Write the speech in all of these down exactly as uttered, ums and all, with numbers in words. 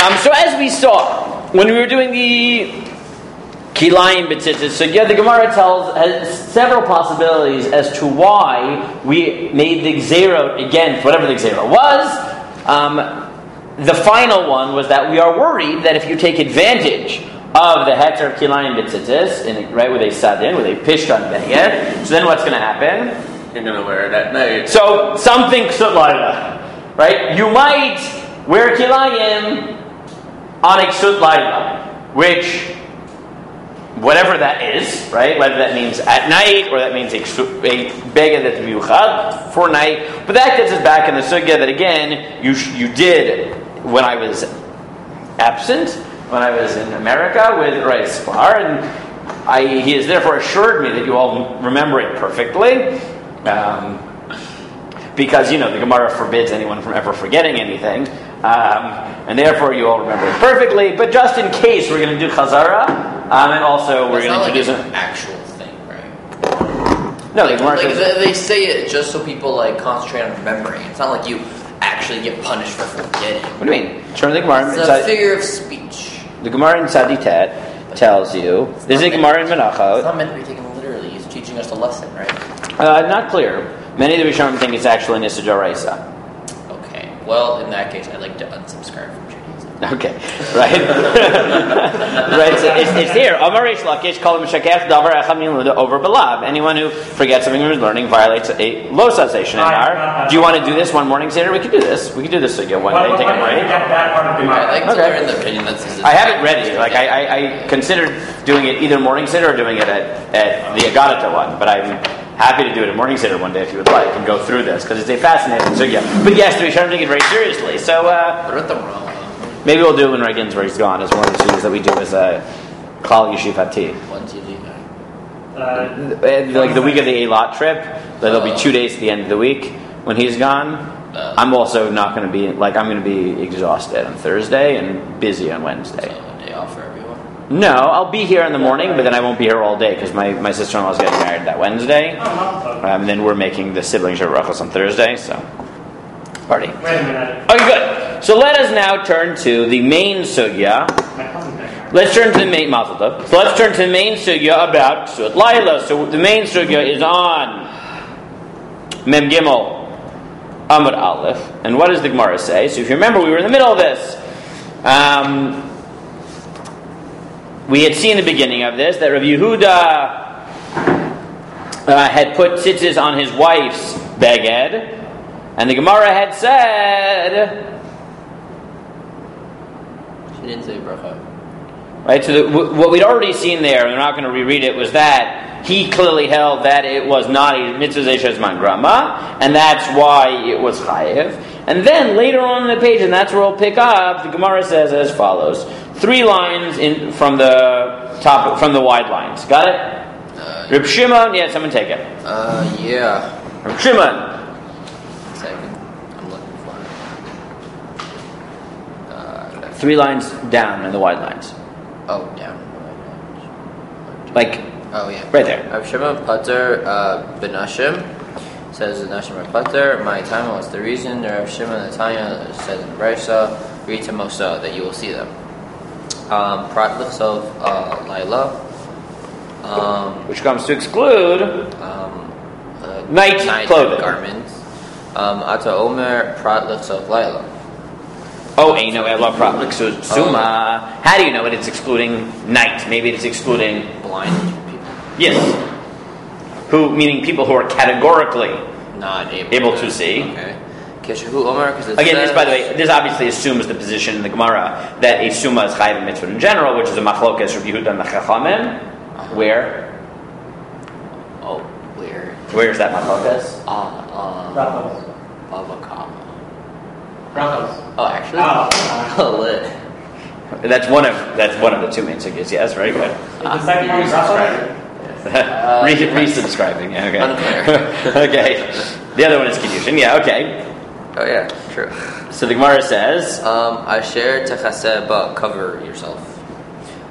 Um, so as we saw when we were doing the Kilayim B'tzitzis, so yeah, the Gemara tells has several possibilities as to why we made the Gzeirot against whatever the Gzeirot was. Um, the final one was that we are worried that if you take advantage of the Heter of Kilayim B'tzitzis, in right where they sat in, where they pished on Beniyet, so then what's going to happen? You're going to wear it at night. So something Ksut Laila, right? You might wear Kilayim on a Ksut Laila, which whatever that is, right? Whether that means at night or that means a, a beged that's miyuchad for night. But that gets us back in the sugya that again you you did when I was absent, when I was in America with Ray Spar, and I, he has therefore assured me that you all remember it perfectly. Um, because, you know, the Gemara forbids anyone from ever forgetting anything. Um, and therefore you all remember it perfectly. But just in case, we're going to do Chazara. Um, and also we're going to introduce like an actual thing, right? No, like, the like says, they say it just so people like concentrate on remembering. It's not like you actually get punished for forgetting. What do you mean? Turn the Gemara. It's a figure of speech. The Gemara in Tzaditet tells you. This is a Gemara in Menachot. It's not meant to be taken literally. He's teaching us a lesson, right? Uh, not clear. Many of the Rishonim think it's actually Nissa D'Oraisa. Okay. Well, in that case, I'd like to unsubscribe from Judaism. Okay, right, right. So it's, it's here. Amar Reish Lakish called him shakef davar echad miluda over belav. Anyone who forgets something from his learning violates a lo sasation in our. Do you want to do this one morning Seder? We could do this. We could do this again one day. Take a break. I'd like to Okay. learn the opinion that's. I have it ready. Like I, I, I considered doing it either morning Seder or doing it at, at the Agadata one, but I'm happy to do it at morning Seder one day if you would like and go through this because it's a fascinating sugya. But yes, we should take it very seriously. So. Uh, what about the wrong? Maybe we'll do it when Reagan's where he's gone as one of the things that we do as a Klal Yeshiv Hati. When's he leaving? Uh, like the week of the Eilat trip, there'll be two days at the end of the week when he's gone. Uh, I'm also not going to be, like, I'm going to be exhausted on Thursday and busy on Wednesday. So a day off for everyone? No, I'll be here in the morning, but then I won't be here all day because my, my sister-in-law is getting married that Wednesday. Um, and then we're making the sibling Shabbat on Thursday, so party. Wait a minute. Okay, good. So let us now turn to the main sugya. Let's turn to the main mazel tov. So let's turn to the main sugya about Ksut Laila. So the main sugya is on Mem Gimel Amud Aleph. And what does the Gemara say? So if you remember, we were in the middle of this. Um, we had seen the beginning of this, that Rav Yehuda uh, had put tzitzis on his wife's beged. And the Gemara had said... She didn't say bracha. Right, so the, w- what we'd already seen there, and we're not going to reread it, was that he clearly held that it was not a mitzvah zman grama, and that's why it was chayev. And then later on in the page, and that's where we'll pick up, the Gemara says as follows: three lines in from the top, from the wide lines. Got it? Uh, Reb Shimon, yeah, someone take it. Uh, yeah. Reb Shimon. Second. I'm looking for it. Uh, Three lines down in the wide lines. oh, down. Like, Oh, yeah. right there. Rav Shimon Pater uh, Benashim says the Nashim Rav Pater. My time was the reason. Rav Shimon Netanya says in the Brisa, read to Mosa that you will see them. Um, Prat Lichsov uh, Laila. Um, Which comes to exclude um, uh, night, night clothing. garments. Um, Ata Omer Prat Lichsov Laila. Oh, Eino Ela Prat Lichsud Suma. How do you know it? It's excluding night. Maybe it's excluding Blind people. yes. Who, meaning people who are categorically Not able, able to see. Okay. Keshahu Omer, because it Again, says, this, by the way, this obviously assumes the position in the Gemara that a Suma is Chayiv and Mitzvah in general, which is a Machlokas Rav Yehuda and the Chachamim. Uh-huh. Where? Oh, where? Where is that Machlokas? Uh, uh, Brachos. Bava Kama. Brachos. Oh, actually? Oh. Oh, lit. That's one of that's one of the two main sugyas. Yes, very good. Is the second one Brachos? Uh, Re- resubscribing. Yeah, okay. Unclear. Okay. The other one is Kiddushin. Yeah. Okay. Oh, yeah, true. So the Gemara says, Um, Asher techaseh ba, cover yourself.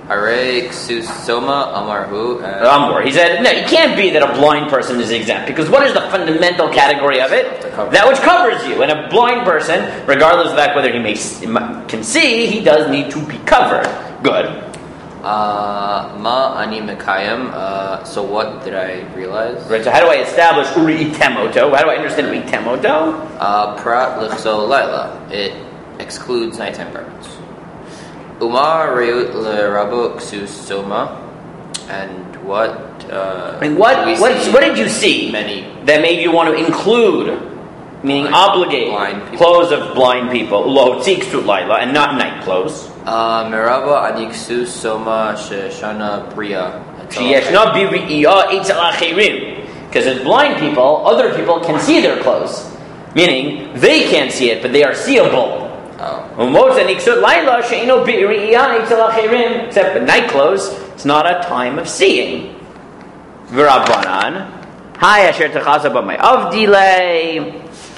Arei Ksusoma Amarhu. Amor. He said, no, it can't be that a blind person is exempt, because what is the fundamental category of it? That which covers you. And a blind person, regardless of that whether he may, can see, he does need to be covered. Good. Uh, ma ani mekayim. Uh, so what did I realize? Right. So how do I establish uri itemoto? How do I understand uri itemoto? Uh, prat lichso laila. It excludes nighttime garments. Umar reut lerabo ksusoma. And what? Uh, I mean, what? we What? see What did you see Many. that made you want to include, meaning Blind- obligate, blind people. clothes of blind people, lo tzik ksut laila, and not night clothes? Uh, Merava ani ksusoma sheshana bria. Sheyeshna b'ri'iyah etzel acherim. Because as blind people, other people can see their clothes. Meaning, they can't see it, but they are seeable. Oh. Except for night clothes, it's not a time of seeing. V'Rabbanan, Hi asher techasa b'may avdilei.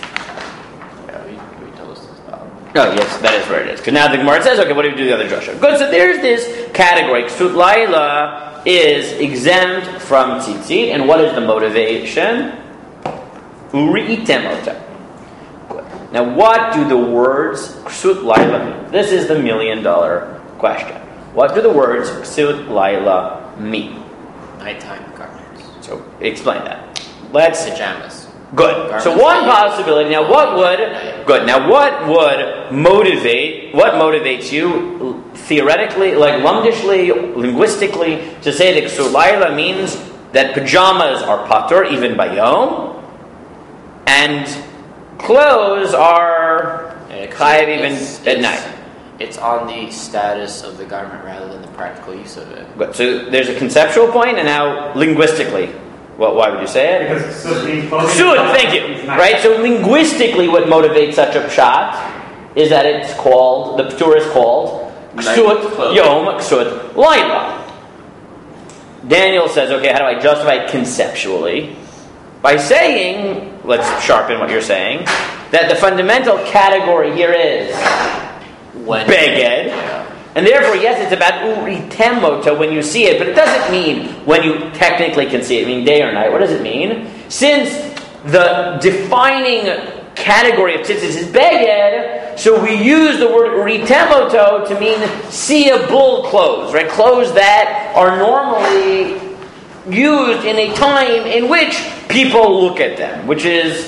Oh, yes, that is where it is. Because now the Gemara says, okay, what do we do with the other drasha? Good, so there's this category. Ksut laila is exempt from tzitzit, and what is the motivation? Uri itemota. Good. Now, what do the words ksut laila mean? This is the million dollar question. What do the words ksut laila mean? Nighttime garments. So, explain that. Let's... Pajamas. Good. Garments So one that you- possibility. Now, what would good? Now, what would motivate? What motivates you theoretically, like lumdishly, linguistically, to say that ksut laila means that pajamas are patur even by yom, and clothes are chayav even It's- at it's- night. It's on the status of the garment rather than the practical use of it. Good. So there's a conceptual point, and now linguistically, what? Why would you say it? Because ksut means clothing. Ksut, thank you. Right? So linguistically, what motivates such a pshat is that it's called, the p'tur is called ksut clothing. yom ksut laila. Daniel says, okay, how do I justify it conceptually? By saying, let's sharpen what you're saying, that the fundamental category here is When beged. Yeah. And therefore, yes, it's about uri temota when you see it, but it doesn't mean when you technically can see it, meaning day or night. What does it mean? Since the defining category of tzitzis is beged, so we use the word uri temoto to mean seeable clothes, right? Clothes that are normally used in a time in which people look at them, which is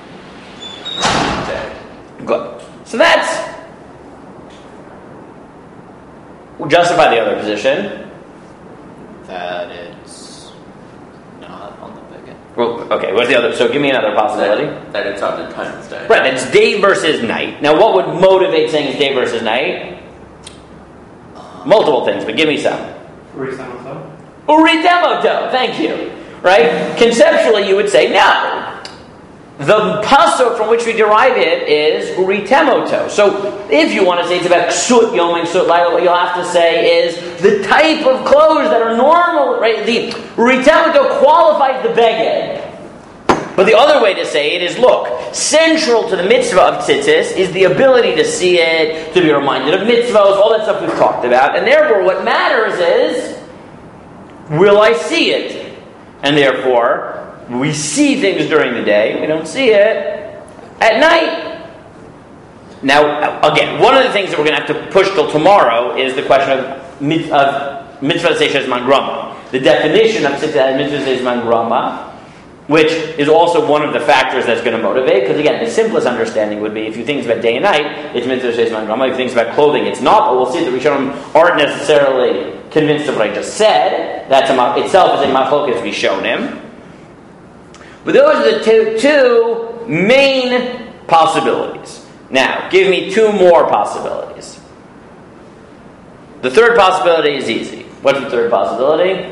good. So that's We'll justify the other position. That it's not on the beged. Well, okay, what's the other? So give me another possibility. That, that it's on the times day. Right, it's day versus night. Now, what would motivate saying it's day versus night? Multiple things, but give me some. Urisamoto. Uridemoto, thank you. Right? Conceptually, you would say no. The pasuk from which we derive it is uritemoto. So, if you want to say it's about ksut yom and ksut laila, what you'll have to say is the type of clothes that are normal. Right? The uritemoto qualifies the beged. But the other way to say it is, look, central to the mitzvah of tzitzis is the ability to see it, to be reminded of mitzvahs, all that stuff we've talked about, and therefore, what matters is, will I see it? And therefore, we see things during the day, we don't see it at night. Now, again, one of the things that we're going to have to push till tomorrow is the question of, mit- of mitzvah seishes man grama. The definition of mitzvah seishes man grama, which is also one of the factors that's going to motivate. Because again, the simplest understanding would be if you think it's about day and night, it's mitzvah seishes man grama. If you think it's about clothing, it's not. But we'll see that we aren't necessarily convinced of what I just said. That itself is a machlokas we shown him. But those are the two, two main possibilities. Now, give me two more possibilities. The third possibility is easy. What's the third possibility?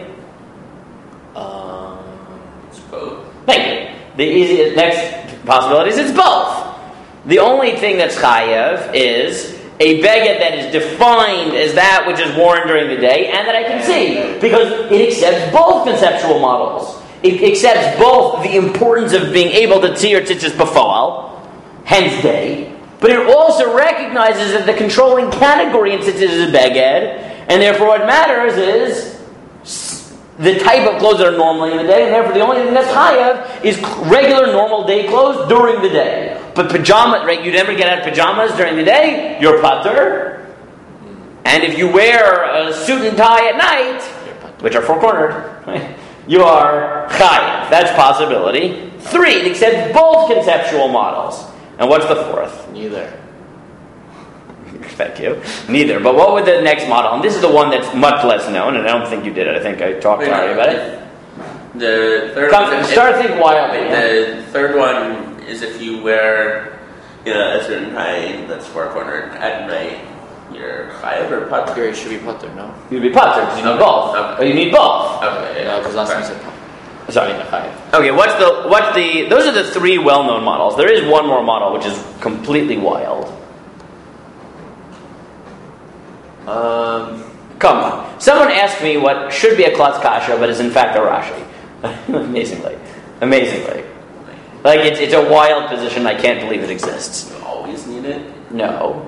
Um, It's both. Thank you. The easiest next possibility is it's both. The only thing that's chayav is a beged that is defined as that which is worn during the day and that I can see, because it accepts both conceptual models. It accepts both the importance of being able to see your tzitzis b'foal, hence day, but it also recognizes that the controlling category in tzitzis is a beged, And therefore what matters is the type of clothes that are normally in the day, and therefore the only thing that's chayav is regular normal day clothes during the day. But pajamas, right, you never get out of pajamas during the day, you're patur. And if you wear a suit and tie at night, which are four-cornered, right, you are chayav. That's possibility. Three, it accepts both conceptual models. And what's the fourth? Neither. Thank you. Neither. But what would the next model? And this is the one that's much less known, and I don't think you did it. I think I talked Wait, to Ari no, about it. The third Come, one, start thinking wildly. The third one is if you wear, you know, a certain tie that's four cornered at night, you're chayav or patur. Here it should be putter, no? You'd be patur because you need Okay. both. Okay. But you need both. Okay, No, because last time you Right. said putter. Sorry. Chayav. Okay, what's the what's the? Those are the three well-known models. There is one more model which is completely wild. Um, Come on. Someone asked me what should be a klutz kasha, but is in fact a Rashi. Amazingly, amazingly. Like it's it's a wild position. I can't believe it exists. You always need it. No.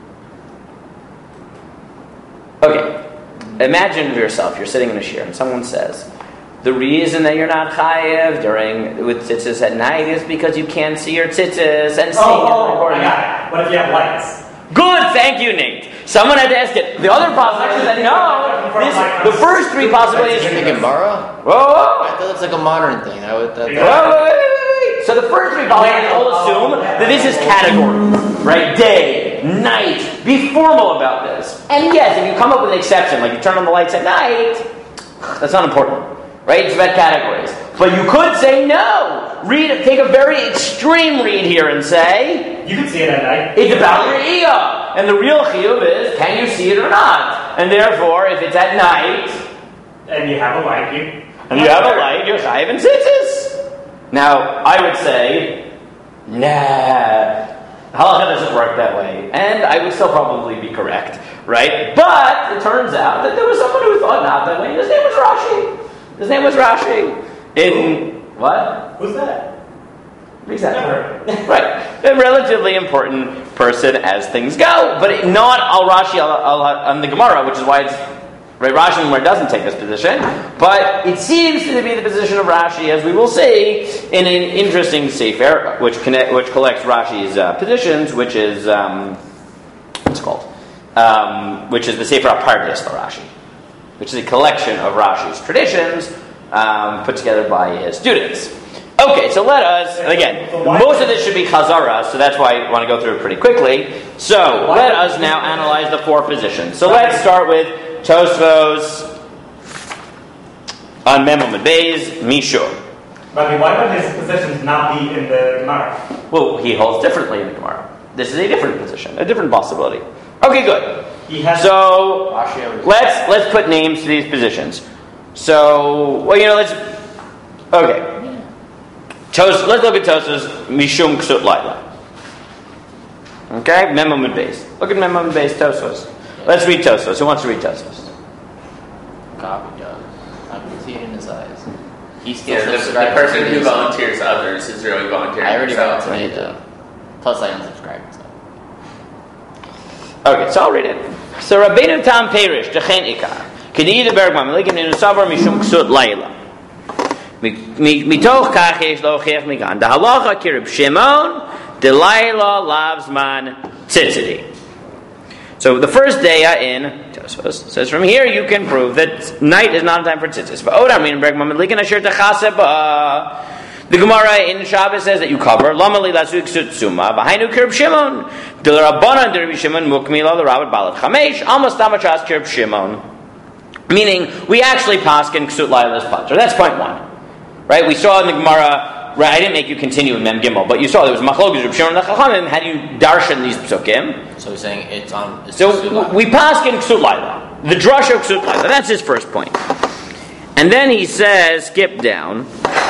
Okay. Imagine yourself. You're sitting in a shir, and someone says, "The reason that you're not chayev during with tzitzis at night is because you can't see your tzitzis and see Oh, it oh, I recording." got it. What if you have lights? Good, thank you, Nate. Someone had to ask it. The other possibility is that no. This, the first three possibilities. is it the Gemara? Whoa, whoa, I thought that's like a modern thing. I would, that, whoa, whoa, wait, wait, wait. So the first three possibilities all assume that this is category, right? Day, night. Be formal about this. And yes, if you come up with an exception, like you turn on the lights at night, that's not important, right? It's about categories. But you could say no. Read, take a very extreme read here and say You can see it at night. it's about re'iyah. And the real chiyuv is, can you see it or not? And therefore, if it's at night, And you have a light. You, and you have a light, you're chayiv and tzitzis. Now, I would say, nah, halacha doesn't work that way. And I would still probably be correct, right? But it turns out that there was someone who thought not that way. His name was Rashi. His name was Rashi. In, what? Who's that? Exactly. Right. A relatively important person as things go, but it, not al Rashi al, al, on the Gemara, which is why it's right. Rashi in the Gemara doesn't take this position, but it seems to be the position of Rashi, as we will see in an interesting sefer, which connect, which collects Rashi's uh, positions, which is um, what's it called, um, which is the Sefer Apardias Rashi, which is a collection of Rashi's traditions um, put together by his students. Okay, so let us, and again, most of this should be Chazara, so that's why I want to go through it pretty quickly. So, let us now analyze the four positions. So let's start with Tosfos on Memon Beis Mishur. Rabbi, why would his positions not be in the Gemara? Well, he holds differently in the Gemara. This is a different position, a different possibility. Okay, good. He has So, let's let's put names to these positions. So, well, you know, let's, okay. Tos, let's look at Tosfos Mishum Ksut Laila. Okay, Memon Beis. Look at Memon Beis Tosfos. Let's read Tosfos. Who wants to read Tosfos? Copy does. I can see it in his eyes. He's still Yeah, the, the subscribed. person to who me, volunteers others is really volunteering I already himself. read it today, though. Plus, I unsubscribed. So. Okay, so I'll read it. So Rabbeinu Tam Perish, Dechen Ikar. Kediyah Bergman, Melikim Ninu Savar Mishum Ksut Laila. Mitoch kach yesh lo chech migan. The halacha kirib Shimon, Delilah lavzman tzitziti. So the first day in Tosfos says from here you can prove that night is not a time for tzitzis. But Odar min Bergman Melikim Asher Techaseba. The Gemara in Shabbos says that you cover Lamali Lasuk Sutsuma, Bahainu Kirb Shimon, Dilarabanan Dirbi Shimon, Mukmila, the Rabbit Balat Chamesh, Almost Tamachas Kirb Shimon. Meaning, we actually paskin Ksut Laila's Pater. That's point one. Right? We saw in the Gemara, right, I didn't make you continue in Mem Gimel, but you saw there was Machlokes Reb Shimon and the Chachamim, how do you darshan these psukim? So he's saying it's on. It's So Ksut we paskin Ksut Laila. The drush of Ksut Laila. That's his first point. And then he says, skip down.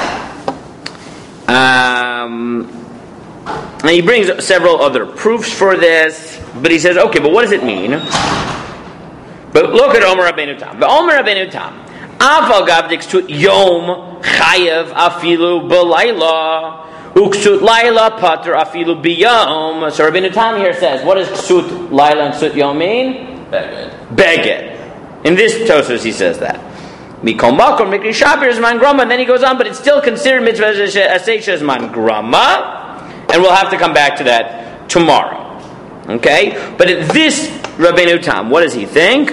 Um, and he brings several other proofs for this, but he says, okay, but what does it mean? But look at Omer Rabbeinu Tam. But Omer Rabbeinu Tam, Aval Gavdik Ksut Yom Chayev Afilu B'Laila Uksut Laila Pater Afilu B'Yom. So Rabbeinu Tam here says, what does Ksut Laila and Ksut Yom mean? Beged. Beged. In this Tosfos he says that. Mikol makom mikri shaber zman grama, and then he goes on, but it's still considered mitzvah aseisha zman grama, and we'll have to come back to that tomorrow. Okay? But at this Rabbeinu Tam, what does he think?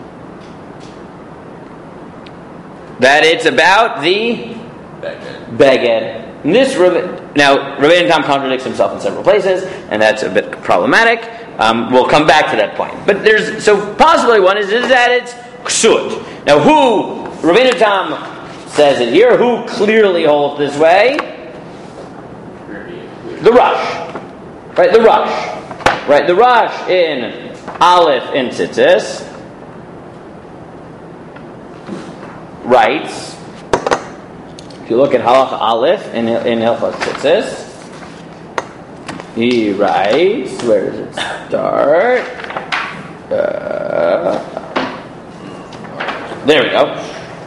That it's about the Beged. Beged. And this now Rabbeinu Tam contradicts himself in several places, and that's a bit problematic. Um, we'll come back to that point. But there's so possibly one is, is that it's ksut. Now, who Rabbeinu Tam says it here? Who clearly holds this way? The Rush, right? The Rush, right? The Rush in Aleph in Tzitzis writes. If you look at Halacha Aleph in in Hilchos Tzitzis, he writes. Where does it start? Uh, there we go.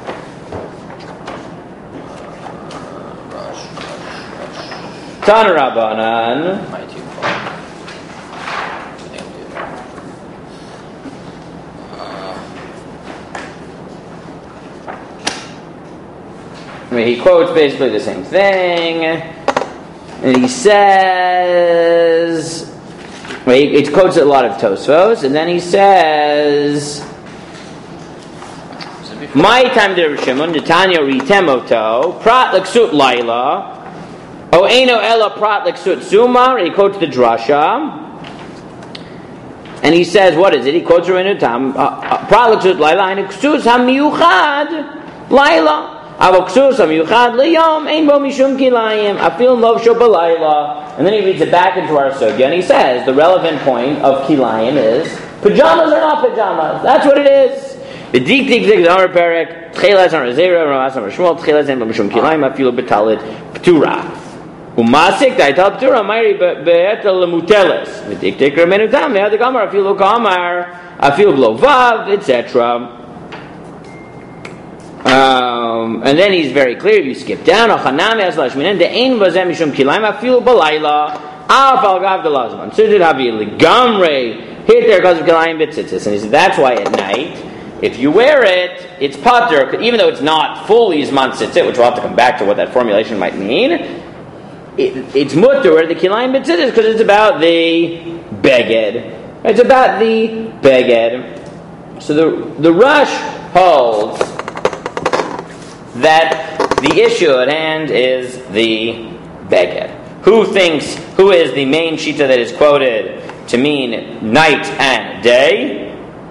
Tana Rabbanan. My two I mean, he quotes basically the same thing, and he says, well, he, he quotes a lot of Tosfos, and then he says, "My time der Shimon, Netanya ritemoto, prat l'ksut laila, o eno ela prat l'ksut zuma." He quotes the drasha, and he says, "What is it?" He quotes Rabbeinu Tam, prat l'ksut laila, and ksus hamiyuchad laila. And then he reads it back into our sugya, and he says the relevant point of kilayim is pajamas are not pajamas. That's what it is. Umasik daital ptura mayri be'etel lemuteles. V'diktik remenu tam ve'ad gamar afilu kamar afilu glovav, et cetera. Um, and then he's very clear. If you skip down, Ochanami as lashminen de'ein v'zem mishum kilayim afilu balayla al falgav delazman. Sujid havi legamrei hit there because of kilayim b'tzitzis. And he said that's why at night, if you wear it, it's pater, even though it's not fully zman tzitzit, which we'll have to come back to what that formulation might mean. It, it's mutter where the kilayim b'tzitzis because it's about the beged. It's about the beged. So the the Rush holds that the issue at hand is the beged. Who thinks, who is the main shita that is quoted to mean night and day?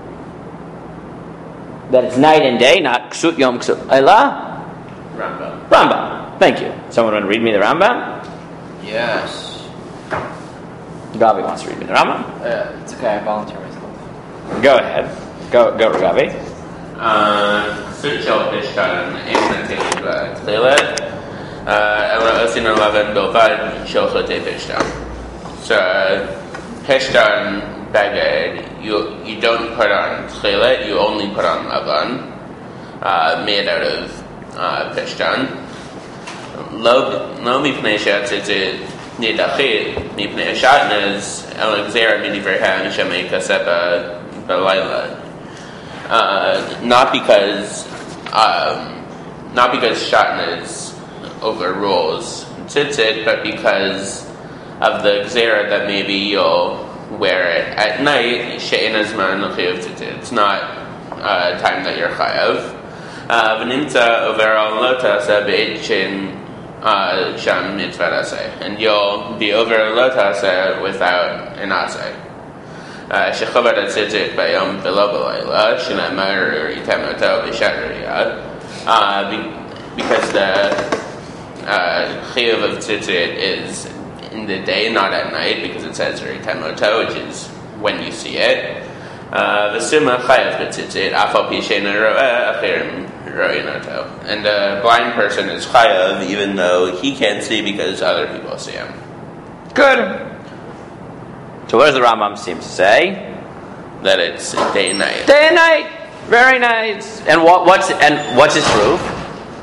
That it's night and day, not ksut yom ksut ela? Rambam. Rambam. Thank you. Someone want to read me the Rambam? Yes. Gavi wants to read me the Rambam. Uh, it's okay, I volunteer myself. Go ahead. Go, go, Gavi. Ksut shel pishtan im natil b'tchilet. Ela osin eleven bilvad shel chotei pishtan. So pishtan beged, you you don't put on tchilet, you only put on lavan, uh, made out of uh, pishtan. Lo lo mipnei she'atzitzit nidachit mipnei shatnez el gzera midivrehem shemei kaseba b'layla. Uh, not because, um, not because shatnez overrules tzitzit, but because of the gzera that maybe you'll wear it at night. She'ein hazman l'chiyuv tzitzit. It's not uh, time that you're chayav. V'nimtza over al lo ta'aseh be'ichin sham mitzvah aseh, and you'll be over lo ta'aseh without an aseh. Shechavad tzitzit bayom v'lo b'layla shenamar itamoto b'shatriyah, because the chiyuv of tzitzit is in the day, not at night, because it says itamoto, which is when you see it. V'suma chayav b'tzitzit afal pi she'eino ro'eh achirim ro'inoto, and a blind person is chayav even though he can't see because other people see him. Good. So what does the Rambam seem to say? That it's day and night. Day and night. Very nice. And what, what's and what's his proof?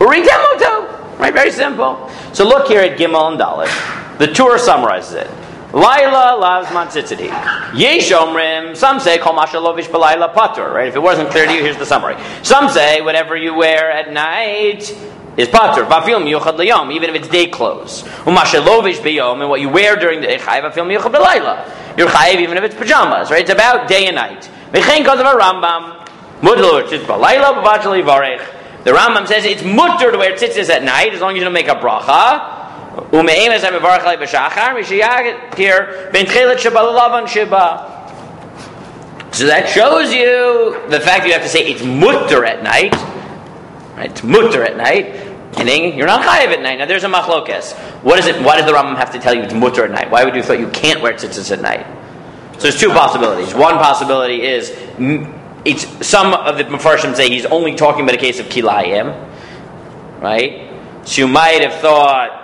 Uritemoto. Right, very simple. So look here at Gimel and Dalet. The Torah summarizes it. Laila lazman tzitziti. Yesh omrim. Some say kol mashalovish b'layla patur. Right? If it wasn't clear to you, here's the summary. Some say whatever you wear at night is patur. Vafil miyuchad liyom, even if it's day clothes. Umashalovish b'yom, and what you wear during the day chayiv vafil miyuchad b'layla. You're chayiv even if it's pajamas. Right? It's about day and night. V'chein koz of a Rambam. Mudlo tzitz b'layla b'vachal yivarech. The Rambam says it's mutter to wear tzitzis at night as long as you don't make a bracha. Ume'emes ha'mevarach alei b'shachar mishiyagir ben tchelet sheba l'lavan sheba. So that shows you the fact that you have to say it's mutter at night. Right? It's mutter at night. Meaning you're not chayiv at night. Now there's a machlokes. What is it? Why does the Rambam have to tell you it's mutter at night? Why would you thought you can't wear tzitzis at night? So there's two possibilities. One possibility is it's some of the Mefarshim say he's only talking about a case of kilayim, right? So you might have thought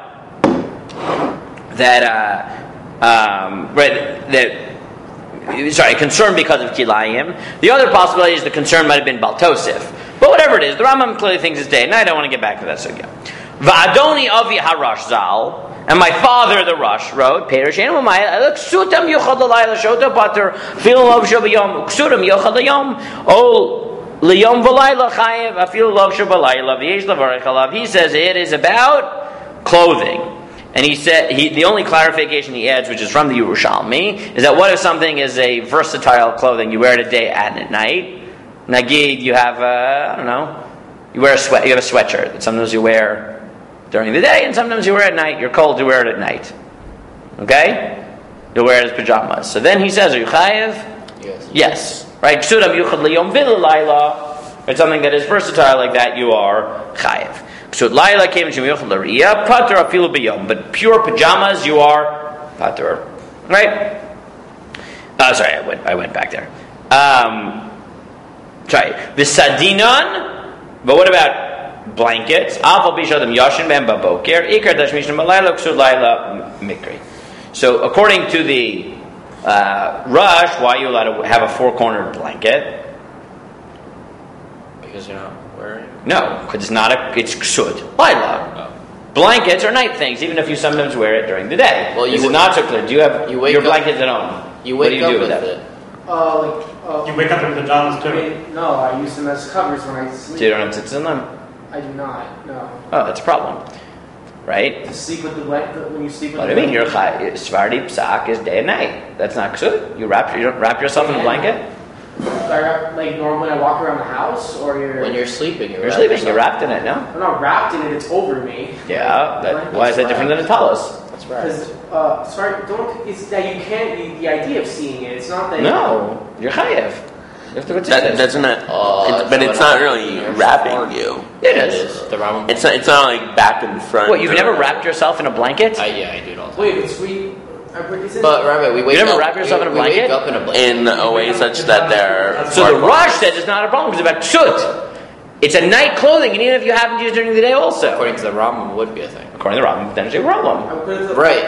that, uh, um, right, that, sorry, concern because of kilayim. The other possibility is the concern might have been baltosif. But whatever it is, the Rambam clearly thinks it's day and night. I want to get back to that sugya. Va'adoni avi harash zal. And my father, the Rosh, wrote, Perish Enumai, Ksutam Yochad Laila Shota Pater, Fil Lov Shabayom, Ksutam Yochad Layom, O Layom Valayla Chayev, Afil Lov Shabalayla, Viesh Lavarech Alav. He says it is about clothing. And he said, he, the only clarification he adds, which is from the Yerushalmi, is that what if something is a versatile clothing, you wear it at day and at night? Nagid, you have, a, I don't know, you wear a sweat, you have a sweatshirt that sometimes you wear during the day, and sometimes you wear it at night. You're cold, you wear it at night. Okay? You'll wear it as pajamas. So then he says, are you chayev? Yes. Yes. Right? Ksudam yuchad liyom v'layla. It's something that is versatile like that, you are chayev. Ksud layla came in yuchad l'riyah, pater afilu b'yom. But pure pajamas, you are pater. Right? Oh, sorry, I went, I went back there. Um, sorry. V'sadinan, but what about blankets? So according to the uh, Rush, why are you allowed to have a four-cornered blanket? Because you're not wearing. No, because it's not a. It's ksud laila. Oh. Blankets are night things, even if you sometimes wear it during the day. Well, you this is not so clear. Do you have you wake your blankets at home? You wake what do you up do with, with that? It. Uh, like, uh, you wake up in pajamas too? I mean, no, I use them as covers when I sleep. So you don't have tzitzis in them? I do not, no. Oh, that's a problem. Right? To sleep with the blanket, when you sleep with what the do you mean? Your Svardi psak is day and night. That's not ksud. You wrap, you don't wrap yourself in a blanket? I wrap, like normally I walk around the house, or you're... When you're sleeping, you're, you're sleeping, you're wrapped in it, no? I'm not wrapped in it, it's over me. Yeah, that, why is that different than a talus? That's right. Because, uh, sorry, don't, it's that you can't, the, the idea of seeing it, it's not that... No, you're chayev. You have to that doesn't it, oh, it's, but it's not really wrapping you. It is. The Rambam. It's not, it's not like back and front. What, you've never wrapped yourself in a blanket? I, yeah, I do it all the time. Wait, it's we... But Rabbi, we wake you never up, wrap yourself we, in a blanket? We wake up in a blanket. In a way such that they're... So the Rush says it's not a problem because it's about ksut. It's a night clothing, and even if you happen to use it during the day also. According to the Rambam, it would be a thing. According to the Rambam, then it's a problem. Right.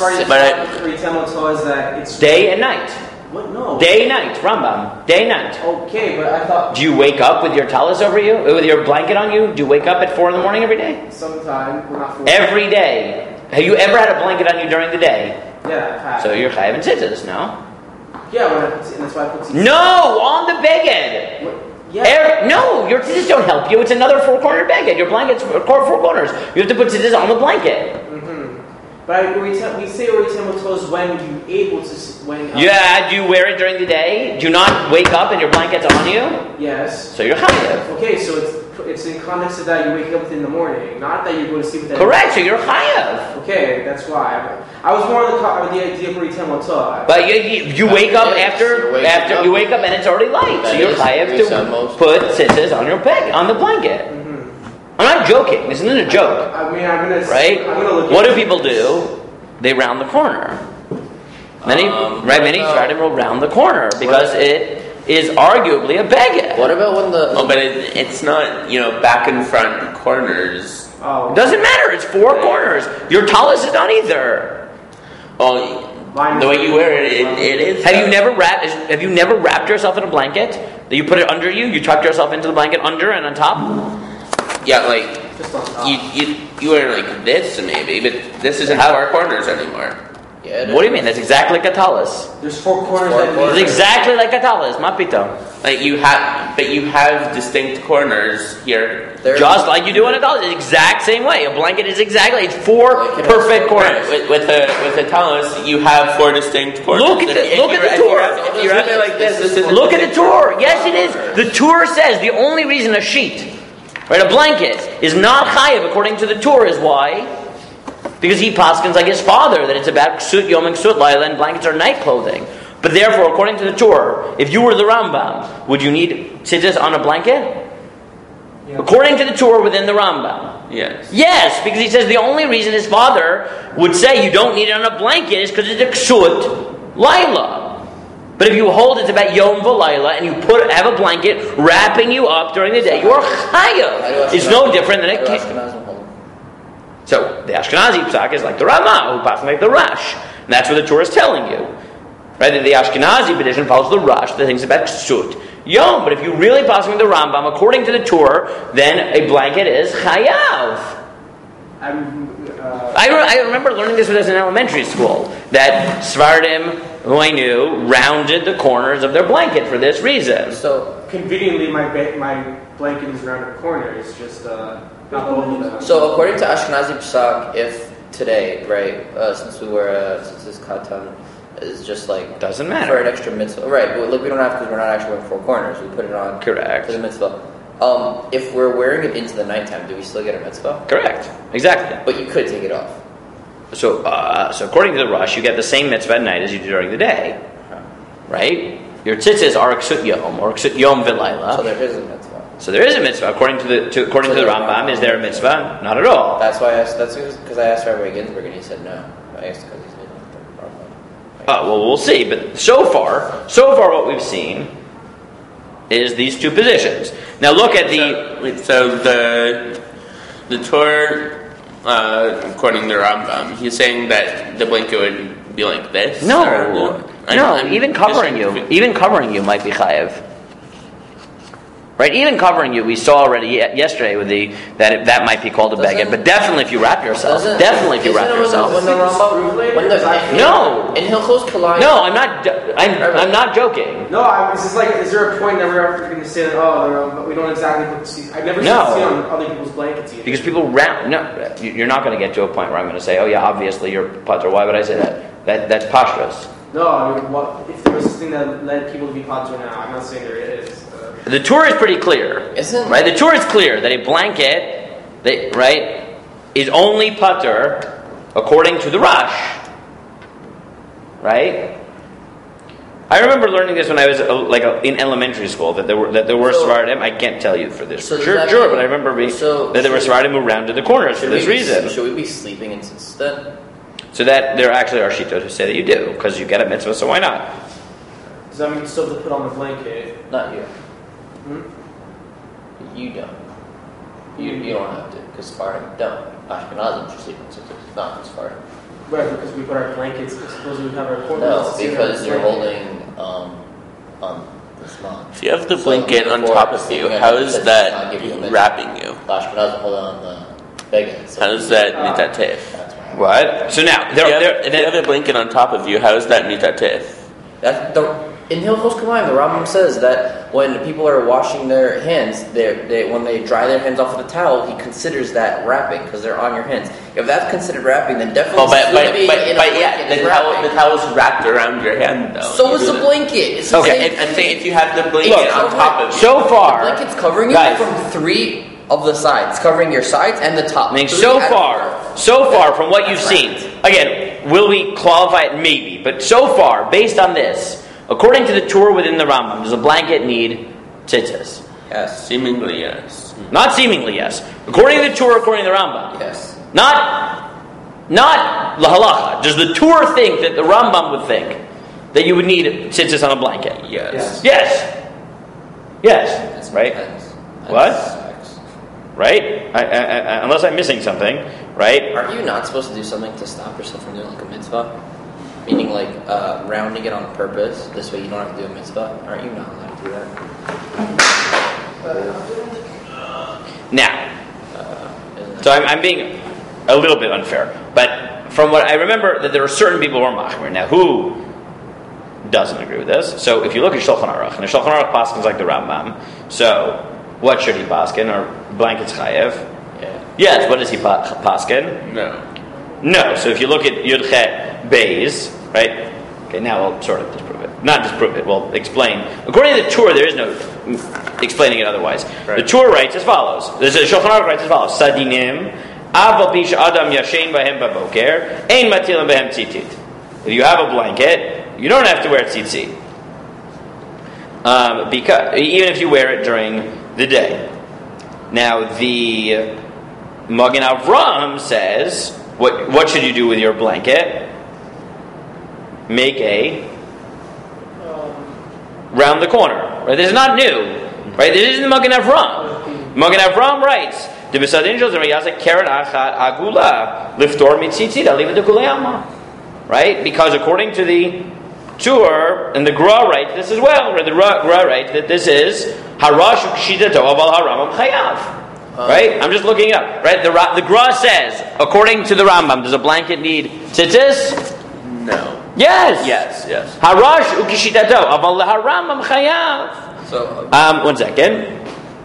It's day and night. What? No. Day, night, Rambam. Day, night. Okay, but I thought... Do you wake up with your talus over you? With your blanket on you? Do you wake up at four in the morning every day? Sometime. We're not four. Every day. Have you ever had a blanket on you during the day? Yeah, I've had. So you're chayav and tzitzis, no? Yeah, when I put, and that's why I put tzitzis. No! On the beged! What? Yeah. Every, no! Your tzitzis don't help you. It's another four-cornered beged. Your blanket's four corners. You have to put tzitzis on the blanket. But I, we, tell, we say oriental toes when you able to when. Uh, Yeah, do you wear it during the day? Do you not wake up and your blanket's on you? Yes. So you're chayav. Okay, so it's it's in context of that you wake up in the morning, not that you go to sleep with that. Correct. So you're chayav. Okay, that's why. I was more on the, on the idea of oriental toe. But you, you, you wake up after after up. you wake up and it's already light. So you're chayav to put tzitzis on your bag on the blanket. I'm not joking. This isn't a joke. I mean, I'm gonna right. I'm gonna look what do people do? They round the corner. Many um, right. Many Sfardim will round the corner because it is arguably a baguette. What about when the? Oh, but it, it's not. You know, back and front corners. Oh. It doesn't matter. It's four corners. Your talus is not either. Oh, the way you wear it, it, it is. Have you never wrapped? Have you never wrapped yourself in a blanket? That you put it under you. You tuck yourself into the blanket under and on top. Yeah, like you, you you wear like this maybe, but this isn't how our corners anymore. Yeah, it What do is. you mean? That's exactly like a talis. There's four corners Four that corners. It's exactly like a talis. Mapito. Like you have, but you have distinct corners here. There- Just like you do in a talis. The exact same way. A blanket is exactly. It's four Blanket perfect is- corners. With, with a with a talus, you have four distinct corners. Look at If- the- if look you at the wrap- if you tour. wrap- If you wrap it like this, this is Look at the Torah. Yes, it is. The Torah says the only reason a sheet, right, a blanket, is not chayiv according to the Torah is why? Because he paskins like his father that it's about ksut yom and ksut layla, and blankets are night clothing. But therefore, according to the Torah, if you were the Rambam, would you need tzitzis on a blanket? Yeah. According to the Torah within the Rambam. Yes. Yes, because he says the only reason his father would say you don't need it on a blanket is because it's a ksut layla. But if you hold it's about Yom V'Layla and you put have a blanket wrapping you up during the day, you are chayav. It's no different than a How do ca- Ashkenazim hold? So the Ashkenazi psak is like the Rama, who passes like the Rash, and that's what the Torah is telling you, right? That the Ashkenazi tradition follows the Rash, the things about ksut Yom. But if you really pass like the Rambam according to the Torah, then a blanket is chayav. I'm, uh, I, re- I remember learning this when I was in elementary school, that Svardim, who I knew, rounded the corners of their blanket for this reason. So, conveniently, my ba- my blanket is around a corner. It's just uh, not both of them. so according to Ashkenazi Psak, if today, right, uh, since we were, uh, since this katan is just like Doesn't for matter. an extra mitzvah, right? Well, look, we don't have because we're not actually wearing four corners. We put it on Correct. for the mitzvah. Um, if we're wearing it into the nighttime, do we still get a mitzvah? Correct. Exactly. But you could take it off. So, uh, so according to the Rush, you get the same mitzvah at night as you do during the day, right? Your tzitzis are ksut yom or ksut yom v'layla. So there is a mitzvah. So there is a mitzvah according to the to, according to the Rambam. Is there a mitzvah? Not at all. That's why I asked. That's because I asked Rabbi Ginsburg and he said no. I asked because he said no. Oh, well, we'll see. But so far, so far, what we've seen is these two positions. Now look at the. So, wait, so the the Torah, uh, according to Rambam, he's saying that the blanket would be like this. No, or- I'm- no. I'm Even just covering you, confused. even covering you might be chayev. Right, even covering you, we saw already ye- yesterday with the that it, that might be called a Doesn't- beged, but definitely if you wrap yourself, Doesn't- definitely if you isn't wrap it when the- yourself. When the Rambam, when the No. in Hilchos Kalayim. No, I'm not. jo- I'm, I'm not joking. No, I, it's just like, is there a point that we're ever going to say that? Oh, they're, um, but we don't exactly put see. I've never No. seen it on other people's blankets either. Because people wrap. No, you- you're not going to get to a point where I'm going to say, "Oh yeah, obviously you're putter." Why would I say that? That that's pashtus. No, I mean, what if there was this thing that led people to be potter now? I'm not saying there is. Uh, The Torah is pretty clear, Isn't- right? The Torah is clear that a blanket, that, right, is only putter according to the Rush, right? I remember learning this when I was uh, like uh, in elementary school that there were that there were So- Sephardim. I can't tell you for this So for does sure, that sure, mean- but I remember being, so that there were should- Sephardim who rounded the corners for Should this we be, reason. Should we be sleeping in tzitzis then? So that there actually are shittot who say that you do because you get a mitzvah, so why not? does that mean you still have to put on the blanket? Not you. Hmm? You don't. You, you don't have to, because Sfardim don't. Ashkenazim should sleep in tzitzis, not Sfardim. Right, because we put our blankets. Suppose we have our corners. No, sitting because on you're the blanket. holding um, on this month. If you have the So, blanket on before top of sleeping you, in how it, is does that not give you a mitzvah. wrapping you? Ashkenazim hold on the beggar. So How does that Ah. meet that tif? That's why. What? So now If there, you, have, there, if you have a blanket on top of you, how does that meet that tif? That's the, in Hilchos Kalayim, the Rambam says that when people are washing their hands, they they when they dry their hands off with a towel, he considers that wrapping because they're on your hands. If that's considered wrapping, then definitely Oh, but but swimming but, in a but blanket yeah, is the towel wrapping. the towel's wrapped around your hand though. So You is do the that. blanket. It's the Okay, same If, I'm thing. saying if you have the blanket Look, on so top of you. so far, The blanket's covering you guys, from three of the sides, covering your sides and the top. I mean, Three so out of far, four. so far from what you've That's seen, right. again, will we qualify it? Maybe. But so far, based on this, according to the Torah within the Rambam, does a blanket need tzitzis? Yes. Seemingly yes. Not seemingly, yes. According to the Torah, according to the Rambam. Yes. Not, not la halacha. Does the Torah think that the Rambam would think that you would need tzitzis on a blanket? Yes. Yes. Yes. That's Right? That's, What? that's- Right? I, I, I, unless I'm missing something, right? Aren't you not supposed to do something to stop yourself from doing like a mitzvah? Meaning like uh, rounding it on purpose. This way you don't have to do a mitzvah. Aren't you not allowed to do that? Now, Uh, isn't that so I'm, I'm being a little bit unfair, but from what I remember, that there are certain people who are machmir. Now, who doesn't agree with this? So, if you look at Shulchan Aruch, and the Shulchan Aruch paskins like the Rambam. So, what should he paskin? Or blankets chayev? Yeah. Yes. What does he pa- paskin? No. No. So, if you look at Yud Chet Beis, right? Okay, now we'll sort of disprove it. Not disprove it. We'll explain. According to the Torah, there is no explaining it otherwise. Right. The Torah writes as follows. The Shulchan Aruch writes as follows: Sadinim. Aval pisha adam yashen bahem baboker ein matilim bahem tzitzit. If you have a blanket, you don't have to wear tzitzit. Um, because even if you wear it during the day. Now the Magen Avraham says, what what should you do with your blanket? Make a round the corner. Right? This is not new. Right? This isn't the Magen Avraham. Magen Avraham writes. Right? Because according to the Tur and the Gra writes this as well, or the Gra writes that this is Harash Ukshitato Aval Haramam Chayav. Right? I'm just looking up. Right? The the Gra says, according to the Rambam, does a blanket need tzitzis? No. Yes. Yes. Yes. Harash Ukshitato Aval Haramam Chayav. So, um, one second.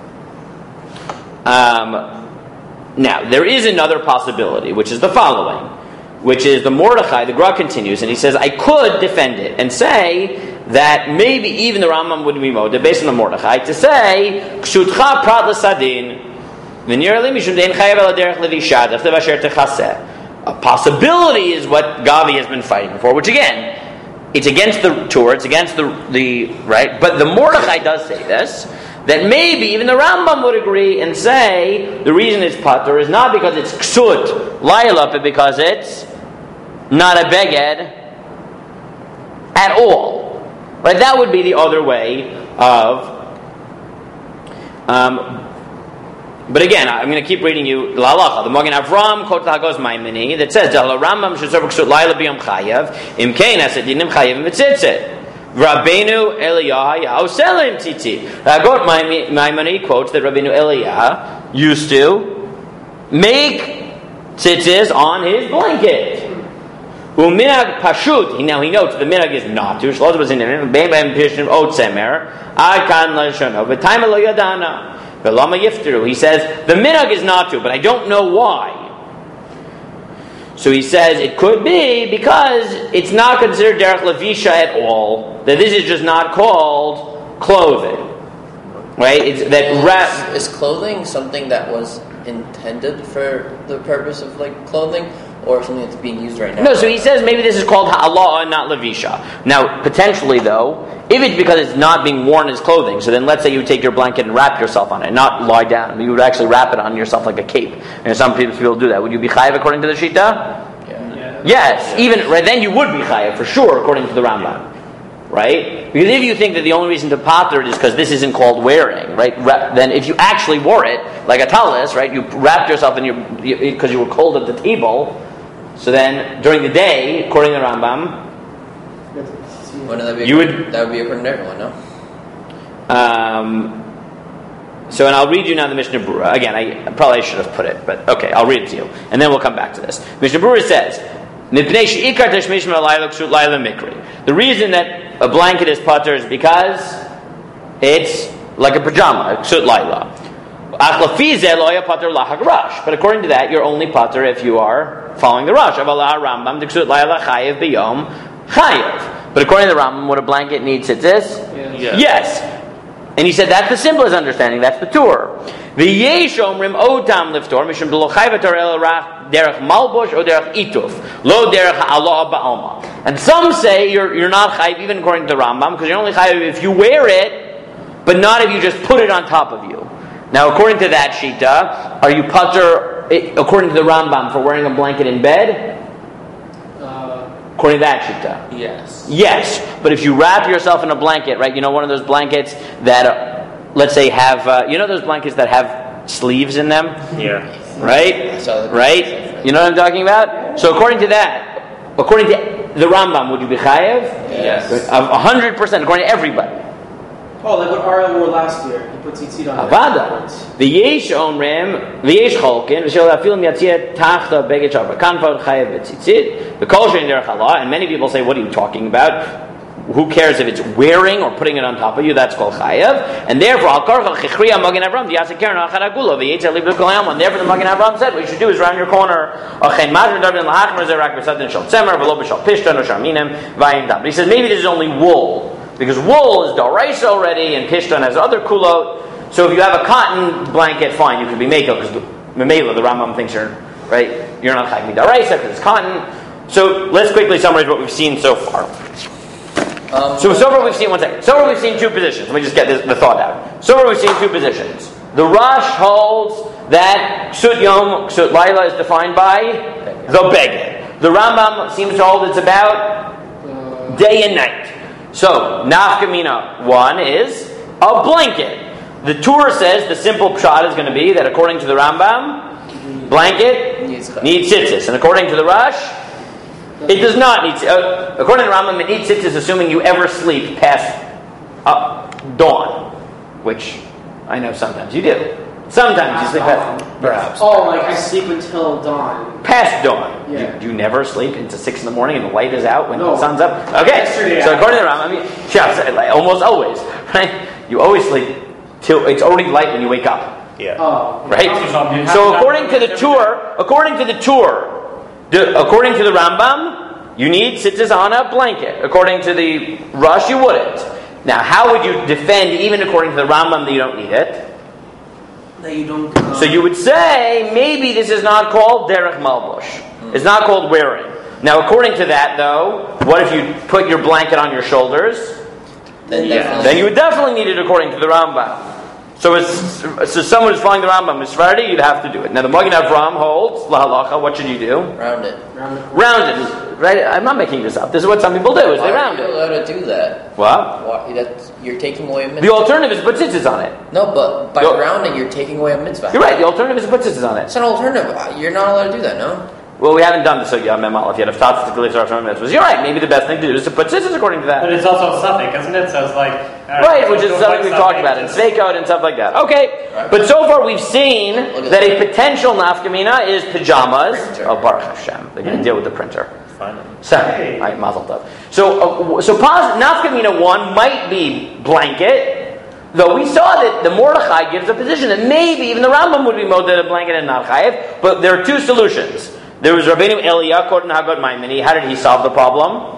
Um, now, there is another possibility, which is the following, which is the Mordechai, the Gra continues, and he says, I could defend it and say that maybe even the Rambam would be moda, based on the Mordechai, to say, Kshutcha prat l'sadin, v'nirali mishum dein chayav el derech levishad, after vasher techaseh. A possibility is what Gavi has been fighting for, which again, it's against the Torah, it's against the, the right, but the Mordechai does say this, that maybe even the Rambam would agree and say the reason it's patur is not because it's ksut, laila, but because it's not a beged at all. Right? That would be the other way of. Um, but again, I'm going to keep reading you la halacha. The Magen Avraham quotes the Hagos Maimoni that says the Rambam should serve ksut laila biyom chayav imkein asadinim chayav mitzitzit. Rabbeinu Eliyahu Oselim Titi. Hagot Maimoni quotes that Rabbeinu Eliyahu used to make tzitzis on his blanket. Uminag Pashut. Now he notes the minag is not to. Shlosh was in him. Bein bein pishnim ot semer. Akan lashano. V'taim lo yadana. V'lama yifteru. He says the minag is not to, but I don't know why. So he says it could be because it's not considered derech levisha at all. That this is just not called clothing, right? It's that ra- is, is clothing something that was intended for the purpose of like clothing, or something that's being used right now? No. So he says maybe this is called ha'alah and not levisha. Now, potentially though, if it's because it's not being worn as clothing, so then let's say you take your blanket and wrap yourself on it, not lie down. I mean, you would actually wrap it on yourself like a cape. And some people do that. Would you be chayav according to the Shita? Yeah. Yeah. Yes. Even right, then you would be chayav for sure according to the Rambam. Right? Because if you think that the only reason to pater it is because this isn't called wearing, right? Then if you actually wore it, like a talis, right? You wrapped yourself in your, because you were cold at the table, so then during the day, according to the Rambam, Well, no, that'd be you according, would... that would be according to everyone, no? Um, so, and I'll read you now the Mishnah Berurah. Again, I probably should have put it, but okay, I'll read it to you. And then we'll come back to this. Mishnah Berurah says, the reason that a blanket is pater is because it's like a pajama, ksut laila. But according to that, you're only pater if you are following the Rosh. But according to the Rambam, would a blanket need tzitzis? Yes. Yes. And he said that's the simplest understanding. That's the Tur. V'yesh omrim otam liftor mishum d'lo chayv v'tor el rach derech malbush or derech ituf lo derech ha'alah ba'alma. And some say you're you're not chayv even according to the Rambam because you're only chayv if you wear it, but not if you just put it on top of you. Now, according to that shita, are you pater according to the Rambam for wearing a blanket in bed? According to that shita. Yes. Yes, but if you wrap yourself in a blanket, right? You know, one of those blankets that, uh, let's say, have uh, you know those blankets that have sleeves in them, Yeah. right? Right? You know what I'm talking about? So according to that, according to the Rambam, would you be chayev? Yes. A hundred percent, according to everybody. Oh, like what Ariel wore last year. He put tzitzit on Avada. V'yesh omrim, v'yesh cholkin, v'shel afilim yatziyah tachta beged shav b'kanfod chayev v'tzitzit, v'kol shein derech halah, and many people say, what are you talking about? Who cares if it's wearing or putting it on top of you? That's called chayev. And therefore, al karcha chichriya Magen Avram diasek keren achad agula v'yetzel libel kol hayam. And therefore, the Magen Avram said, what you should do is round your corner. Achein madrin davin lahachmer zerak b'sadin shal tzemer v'lo b'shal pishtan or sharminem v'ayim dam. But he says maybe this is only wool. Because wool is daraisa already, and pishtan has other kulot. So if you have a cotton blanket, fine, you could be mekel, because the memela, the Rambam thinks you're right. You're not chayv daraisa because it's cotton. So let's quickly summarize what we've seen so far. Um, so so far we've seen one second. So far we've seen two positions. Let me just get this, the thought out. So far we've seen two positions. The Rosh holds that ksut yom, ksut laila is defined by the beged. The Rambam seems to hold it's about day and night. So, nafkamina one is a blanket. The Torah says the simple pshat is going to be that according to the Rambam, blanket needs tzitzis. And according to the Rosh, it does not need tzitzis. Uh, according to the Rambam, it needs tzitzis assuming you ever sleep past uh, dawn. Which I know sometimes you do. Sometimes you sleep past, perhaps. Oh, like I sleep until dawn. Past dawn. Yeah. You, you never sleep until six in the morning and the light is out when No. the sun's up? Okay. Yesterday, So I- according to the Rambam, I mean, yeah, like, almost always, right? You always sleep till it's already light when you wake up. Yeah. Oh. Right? Have So that according to the every tour, according to the tour, the, according to the Rambam, you need tzitzis on a blanket. According to the Rosh, you wouldn't. Now, how would you defend, even according to the Rambam, that you don't need it? That you don't. Uh, So you would say, maybe this is not called derech malbush. It's not called wearing. Now, according to that, though, what if you put your blanket on your shoulders? Then Yeah. definitely. Then you would definitely need it according to the Rambam. So, it's, so someone who's following the Rambam is Sephardi, you'd have to do it. Now, the Magen Avram holds lahalacha. What should you do? Round it. round the corner. Round it, right? I'm not making this up. This is what some people do: is Why they are round you it. allowed to do that? What? Why, that's, you're taking away a mitzvah. The alternative is to put tzitzis on it. No, but by Yo- rounding, you're taking away a mitzvah. You're right. The alternative is to put tzitzis on it. It's an alternative. You're not allowed to do that, no? Well, we haven't done the sugya mem aleph yet. If thoughts to live our mitzvahs, you're right. Maybe the best thing to do is to put tzitzis according to that. But it's also suffix, isn't it? So it's like... uh, Right, which is don't something like we've talked suffix, about in it's- Sveikot and stuff like that. Okay, Right. but so far we've seen Look at that a that. potential nafkamina is pajamas. Printer. Oh, Baruch Hashem. They're going to deal with the printer. Finally. So, Hey. all right, mazel tov. So, uh, so pos- nafkamina one might be blanket, though we saw that the Mordechai gives a position that maybe even the Rambam would be moded a blanket and not chayev. But there are two solutions. There was Rabbeinu Eliyahu Koden Hagot Maimoni. How did he solve the problem?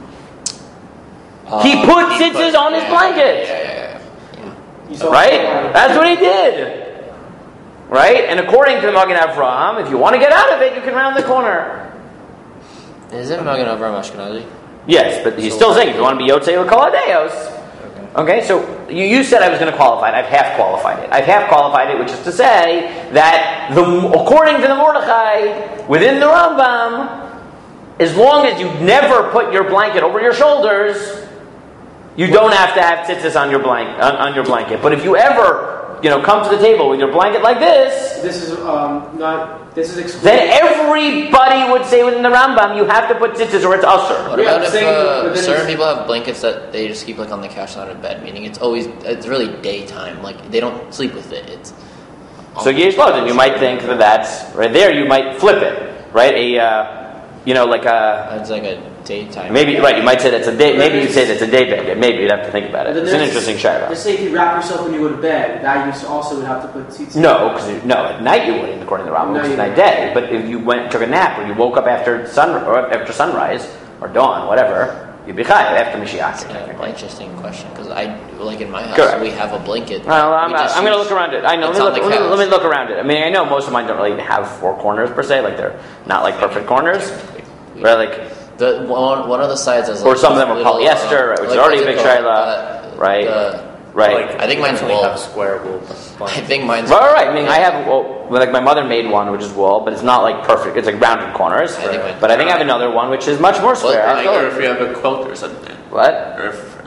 He Um, put he tzitzis put- on his yeah, blanket. Yeah, yeah, yeah. You saw- Right? That's what he did. Right? And according to the Magen Avraham, if you want to get out of it, you can round the corner. Isn't Magen Avraham Ashkenazi? Yes, but he's So- still saying if you want to be Yotzei L'Kaladeos. Okay, so you, you said I was going to qualify it. I've half qualified it. I've half qualified it, which is to say that the, according to the Mordechai, within the Rambam, as long as you never put your blanket over your shoulders, you don't have to have tzitzis on your blank on, on your blanket. But if you ever, you know, come to the table with your blanket like this, This is um not. This is excluded. then everybody would say within the Rambam, you have to put tzitzis or it's usher. What Yeah, about I'm if saying, uh, but then certain it's- people have blankets that they just keep like on the couch, not in bed? Meaning it's always it's really daytime. Like they don't sleep with it. It's So yesh loden, you might think that that's right there. You might flip it, right? A, uh, you know, like a it's like a daytime. maybe right. You might say that's a day. Maybe you'd say that's a day bed. Maybe you'd have to think about it. But then It's an there's- interesting shaila. Let's say if you wrap yourself when you go to bed, that you also would have to put tzitzit. No, because no, at night you wouldn't, according to the Rambam, No, which is you night day. But if you went took a nap or you woke up after sun or after sunrise or dawn, whatever, you'd be chayav after Mashiach. Yeah, Technically. interesting question because I like in my house Correct. we have a blanket. Well, I'm, We just I'm going to use- look around it. I know. Let It's me on look, the let, me, couch. let me look around it. I mean, I know most of mine don't really have four corners per se. Like they're not like perfect corners. We- Right, like The one, one of the sides is Or like some of them are little, polyester, right, which is like, already what's a big it called? shayla, Uh, right? the- right. I think mine's only wool. have square wool. I think mine's Well, all right. I mean, I have well, like my mother made one which is wool, but it's not like perfect. It's like rounded corners. I think mine- But I think I have another one which is much more square. Well, I Like, feel or like- if you have a quilt or something. what? Or if,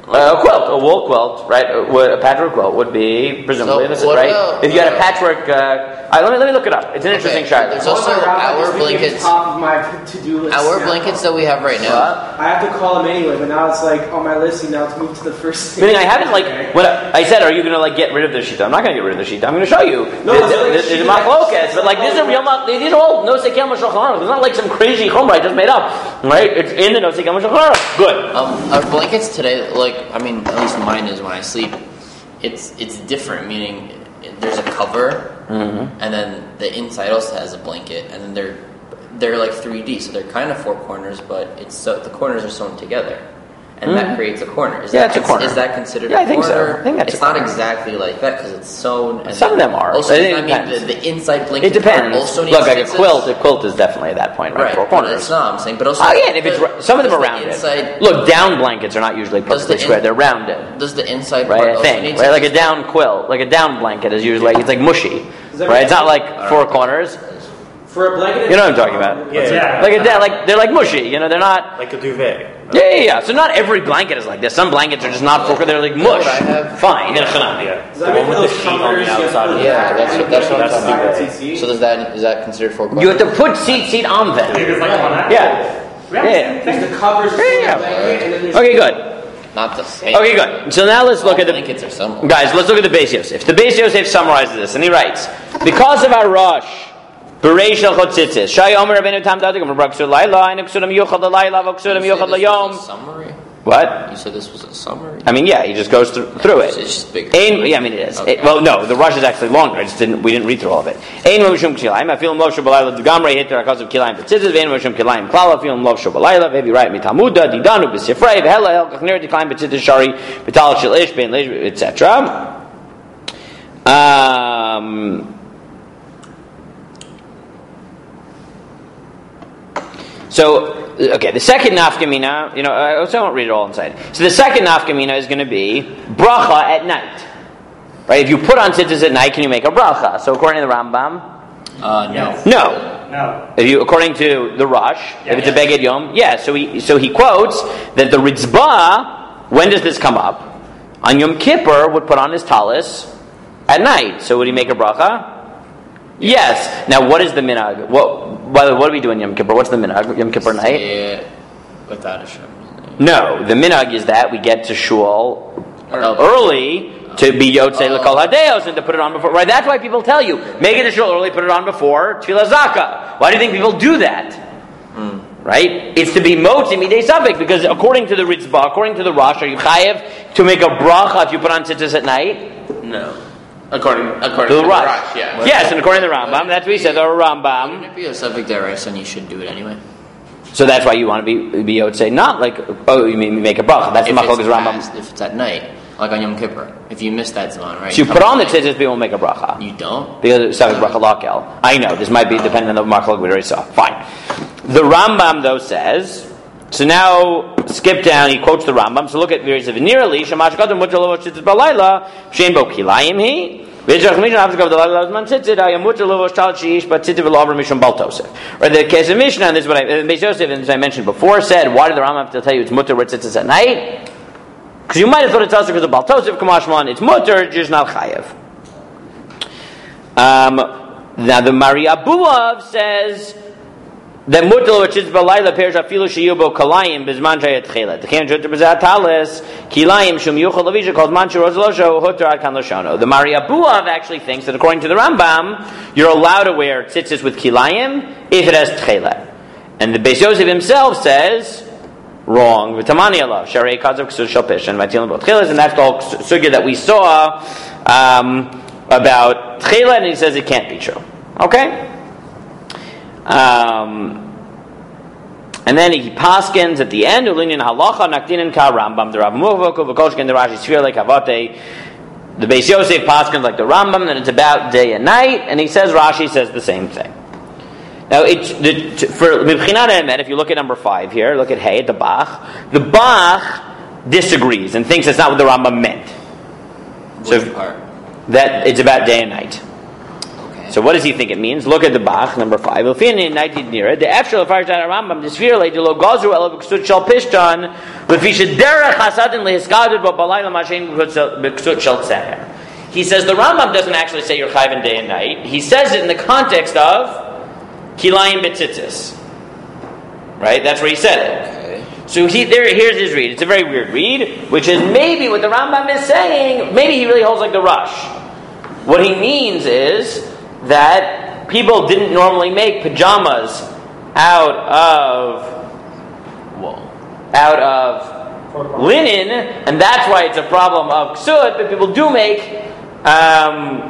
Uh, a quilt, a wool quilt, right? A, a patchwork quilt would be presumably So this, what right? about, if you had a uh, patchwork, uh, all right, let me let me look it up. It's an interesting Okay, shot. there's also Oh my God, our this became blankets. Top of my to-do list. Our now. blankets that we have right now. I have to call him anyway, but now it's like on my list. You now to move to the first thing. Meaning I haven't like when I, I said, are you going to like get rid of the shita? I'm not going to get rid of the shita. I'm going to show you. No, the, it's like the, the, shita the machlokas, but like this is a real. ma- These are all no sekel mashulchan aruch. It's not like some crazy chumrah I just made up, right? It's in the no sekel mashulchan aruch. Good. Um, our blankets today, like I mean, at least mine is when I sleep. It's it's different. Meaning, there's a cover, Mm-hmm. and then the inside also has a blanket, and then they're they're like three D, so they're kind of four corners, but it's so the corners are sewn together, and Mhm. that creates a corner. Is Yeah, that it's a cons- corner. Is that considered Yeah, a I think so. corner? I think that's it's a not corner. exactly like that because it's sewn. And Some of them are. Also, I think it I mean, depends. the, the inside blanket It depends. part also needs Look, like a stitches. quilt. A quilt is definitely at that point, right? Right, Four but corners. it's not. I'm saying, but also Oh yeah, and if it's the- ra- some of them are does the rounded. inside- Look, down blankets are not usually Does perfectly the in- square. They're rounded. Does the inside Right, part I also think. need Right, like a stitches? down quilt, like a down blanket is usually like it's like mushy, that right? make It's not sense? like four corners. For a blanket, You know what I'm talking about? Yeah. Yeah. Like a down, like they're like mushy. You know, they're not. Like a duvet. Yeah, yeah, yeah. So not every blanket is like this. Some blankets are just not four. They're like mush. what I have? Fine. Yeah. Yeah. Does that mean for those sheet on the comforters, you have to outside put of it it. Yeah, back that's and what- that's what I'm put it talking on about. the T C? So does that is that considered four corners? You have to put seat seat on them. It's like on that. Yeah. Yeah. Because the covers are Yeah, yeah. the blanket, and then there's Okay, good. Not the same. Okay, good. So now let's look All at the blankets are similar. guys. Let's look at the Beis Yosef. The Beis Yosef summarizes this, and he writes, because of our rush. Bereish al chotzitzis. Shai Omer Rabbeinu Tam Dadik Omer Braksur Laila. Inu Ksuram Yuchad Laila. V'Ksuram You said Yuchad this was Layom. a summary. What? You said this was a summary. I mean, yeah, he just goes through, through it. It's just bigger. Ein, yeah, I mean it is. Okay. It- well, no, the rush is actually longer. I just didn't. We didn't read through all of it. Ein Moshem Kilayim. I feel Moshe Balayla Degamrei Hitter because of Kilayim B'Tzitzis. Vein Moshem Kilayim Klala. Feel Moshe Balayla. Maybe right Mitamuda Didanu B'Sifrei. V'Hela El Kachnir Decline B'Tzitzis Shari B'Tal Shel Ish Ben Leish, et cetera. Um. So, okay, the second nafkamina, you know, I also won't read it all inside. So the second nafkamina is going to be bracha at night. Right? If you put on tzitzis at night, can you make a bracha? So according to the Rambam, Uh, no. Yes. no. No. If you, according to the Rosh, if it's a Yes. Beged Yom, yeah. So he, so he quotes that the Ritzbah, when does this come up? On Yom Kippur would put on his talis at night. So would he make a bracha? Yes. Now, what is the minhag? What, by the way, what do we do in Yom Kippur? What's the minhag? Yom Kippur night? Say it without a shem's name. No, the minhag is that we get to shul Early. early to be yotzei Oh. l'kol hadeos and to put it on before. Right? That's why people tell you make it to shul early, put it on before tefillah zaka. Why do you think people do that? Mm. Right? It's to be motzi midei safek because according to the Ritzbah, according to the Rosh, are you chayev to make a bracha if you put on tzitzis at night? No. According according To to the the Rosh. Rosh, yeah. Yes, and according to the Rambam, that's what he said. The Wouldn't Rambam. it be a subject deraisa and you should do it anyway? So that's why you want to be be yotzei, not like oh you mean make a bracha. That's If the it's, machlokes Rambam. past, if it's at night, like on Yom Kippur, if you miss that zman, right? So you come put on the at tzitzis, people will make a bracha. night. You don't? Because it's Savik Bracha Lakel. I know, this might be depending on the Mark we already saw. Fine. The Rambam, though, says, so now, skip down, he quotes the Rambam, so look at various of nearly, Shamash Gadol Mutter Lovo Tzitzis Balayla, Shein Bo Kilayim He, V'Yisrach Mishnah Havzik of the Laila Zman Tzitzit, Ayam Mutter Lovo Shtal Shiish, but Tzitzit V'Lover Mishum Bal Tosef. Or the case of Mishnah, and this is what I, Beis Yosef, as I mentioned before, said, why did the Rambam have to tell you it's Mutter with Tzitzis at night? Because you might have thought it's also because of Bal Tosef, Kamashman, it's Mutter, just not Chayev. Um, now the Maria Buav says that mutal which is balayla perish afilu sheyubo kalayim bizman shayat chelet. The can't judge bezat talis kilayim shum yuchal levisha called manchu rozlosho hutar ad kan loshono. The Maria Buav actually thinks that according to the Rambam, you're allowed to wear tzitzis with kilayim if it has tchelet. And the Beis Yosef himself says wrong. V'tamani alav sharei kazav ksur shalpish and v'atilim bo tcheles, and that's the whole sugya that we saw um, about tchelet, and he says it can't be true. Okay. Um, and then he paskins at the end. Ulinin halacha nakdinin ka Rambam the Rav Muvok v'kolshkin the Rashi Sfir like havate. The Beis Yosef paskins like the Rambam that it's about day and night, and he says Rashi says the same thing. Now, it's the, for Mibchinat Emet, if you look at number five here, look at Hey at the Bach. The Bach disagrees and thinks that's not what the Rambam meant. Which So part? that it's about day and night. Okay. So what does he think it means? Look at the Bach, number five. The Efshel Farshad Rambam, the Sphere Lady Lo Gazru Elav Ksut Shal Pishtan He says the Rambam doesn't actually say you're chayv day and night. He says it in the context of kilayim betzitzis. Right? That's where he said it. Okay. So he, there, here's his read. It's a very weird read, which is maybe what the Rambam is saying. Maybe he really holds like the Rush. What he means is that people didn't normally make pajamas out of, whoa, out of linen, and that's why it's a problem of ksut. But people do make, um,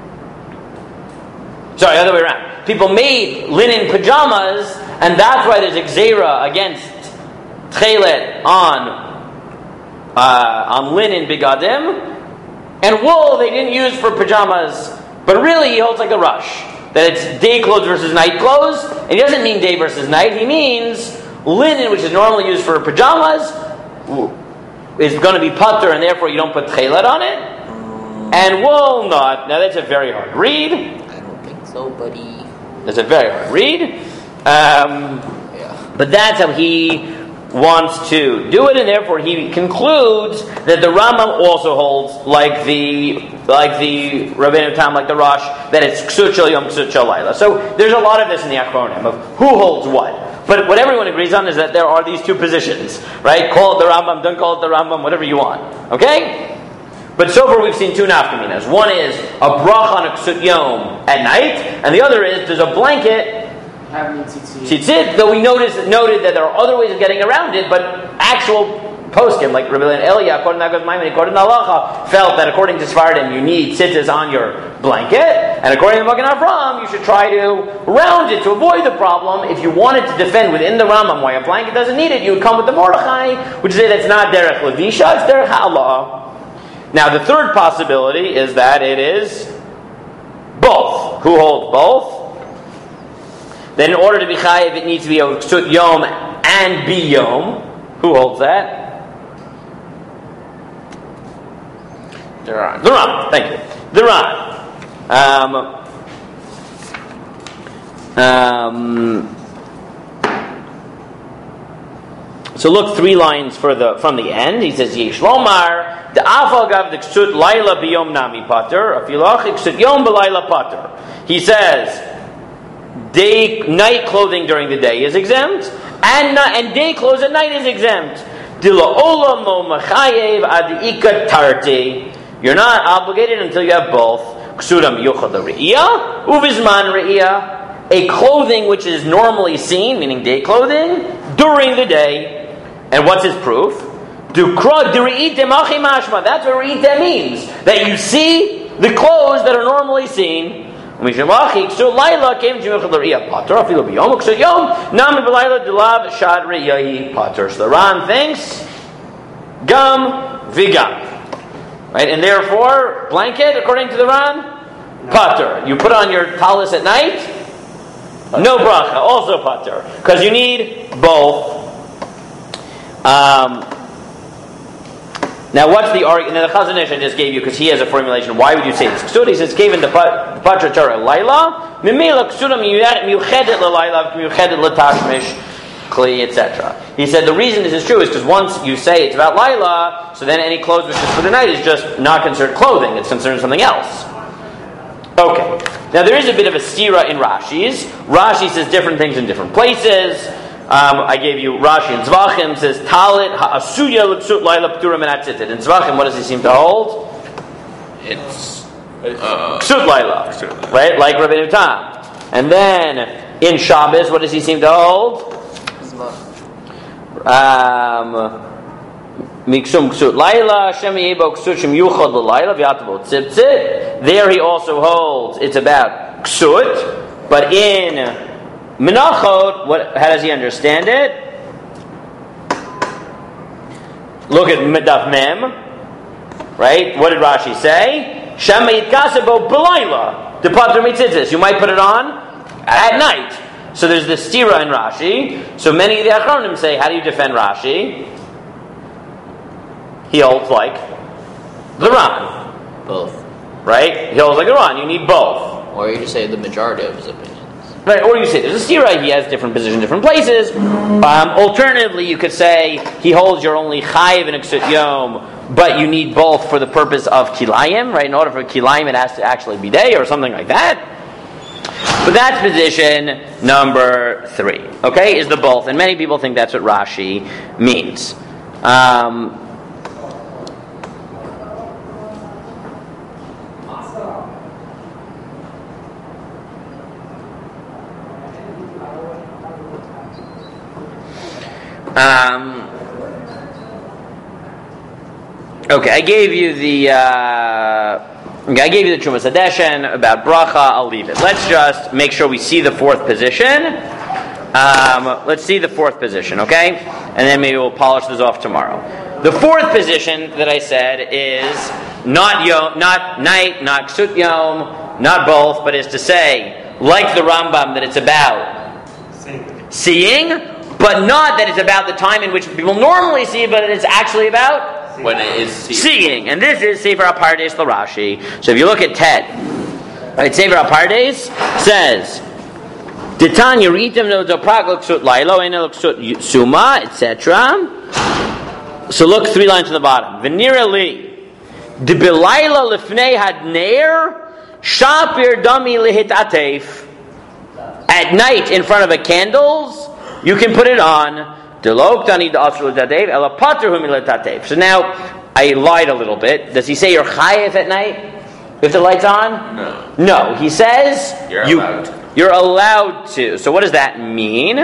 sorry, other way around. People made linen pajamas, and that's why there's a gzeira against tchelet on uh, on linen bigadim, and wool they didn't use for pajamas. But really, he holds like a Rush that it's day clothes versus night clothes, and he doesn't mean day versus night. He means linen, which is normally used for pajamas, is going to be putter, and therefore you don't put tchelet on it, and wool not. Now that's a very hard read. I don't think so, buddy. That's a very hard read. Um, Yeah. but that's how he wants to do it, and therefore he concludes that the Rambam also holds like the like the Rabbeinu Tam, like the Rosh, that it's ksut shel yom, ksut shel laila. So there's a lot of this in the Achronim of who holds what. But what everyone agrees on is that there are these two positions, right? Call it the Rambam, don't call it the Rambam, whatever you want. Okay? But so far we've seen two nafkaminas. One is a brach on a ksut yom at night, and the other is there's a blanket tzitzit, though we noticed, noted that there are other ways of getting around it, but actual poskim, like Rabbi Elia, according to Nagos Maimon, according to Halacha, felt that according to Sephardim, you need tzitzis on your blanket, and according to Magen Avraham, you should try to round it to avoid the problem. If you wanted to defend within the Rambam why a blanket doesn't need it, you would come with the Mordechai, which is that it's not derech levisha, it's derech ha'ala. Now, the third possibility is that it is both. Who holds both? Then in order to be chayiv, it needs to be a ksut yom and be yom. Who holds that? The Ran. The Ran. Thank you. The Ran. Um, um, so look three lines for the from the end. He says, Yesh Lomar, the afal gav the ksut laila biyom nami pater, afilach ksut yom b'laila pater. He says, day, night clothing during the day is exempt, and and day clothes at night is exempt. You're not obligated until you have both. A clothing which is normally seen, meaning day clothing, during the day. And what's his proof? That's what re'ita means. That you see the clothes that are normally seen. So the Ran thinks gam vigam, right? And therefore, blanket, according to the Ran, pater. You put on your talis at night, no bracha, also pater, because you need both. Um, Now, what's the argument? Now, the Chazon Ish I just gave you because he has a formulation. Why would you say this? Ksud, he says, gave in the Patra Torah Laila, Mimela Ksuda Miyuchedet Laila, Miyuchedet Latashmish, Kli, et cetera. He said the reason this is true is because once you say it's about Laila, so then any clothes which is for the night is just not considered clothing, it's considered something else. Okay. Now, there is a bit of a stira in Rashi's. Rashi says different things in different places. Um, I gave you Rashi in Zvachim says Talit ha'asuya l'ksut laila p'turim and that's it. In Zvachim, what does he seem to hold? It's uh, ksut laila, right? Like Rabbeinu Tam. And then in Shabbos, what does he seem to hold? Um, Miksum ksut laila Shem yebo ksut shem yuchad l'laila v'yatavo tzibtzit. There he also holds it's about ksut, but in Menachot, what? How does he understand it? Look at Daf Mem, right? What did Rashi say? Shema yitkasebo b'layla depater mitzitzis. You might put it on at night. So there's this stira in Rashi. So many of the Achronim say, how do you defend Rashi? He holds like the Ran. Both. Right? He holds like the Ran. You need both. Or you just say the majority of his opinions. Right, or you say there's a stira, he has different positions in different places. Um, alternatively, you could say he holds you're only chayiv in a ksut yom, but you need both for the purpose of kilayim, right? In order for kilayim, it has to actually be day or something like that. But that's position number three, okay, is the both. And many people think that's what Rashi means. Um, Um, okay, I gave you the uh, okay, I gave you the Trumas Hadeshen about bracha. I'll leave it. Let's just make sure we see the fourth position. Um, let's see the fourth position, okay, and then maybe we'll polish this off tomorrow. The fourth position that I said is not yom, not night, not ksut yom, not both, but is to say, like the Rambam, that it's about seeing. seeing But not that it's about the time in which people normally see, but it's actually about when it is seeing. seeing. And this is Sefer HaPardes L'Rashi. So if you look at Tet, right, Sefer HaPardes says, Ditan Yeritim no doprak l'ksut lailo eno l'ksut suma, et cetera. So look three lines to the bottom. V'nira li d'bilayla lifnei hadneir shapir dami lihitatef. At night in front of a candles, you can put it on. So now, I lied a little bit. Does he say you're chayiv at night if the light's on? No. No. He says you're you, allowed to. You're allowed to. So what does that mean?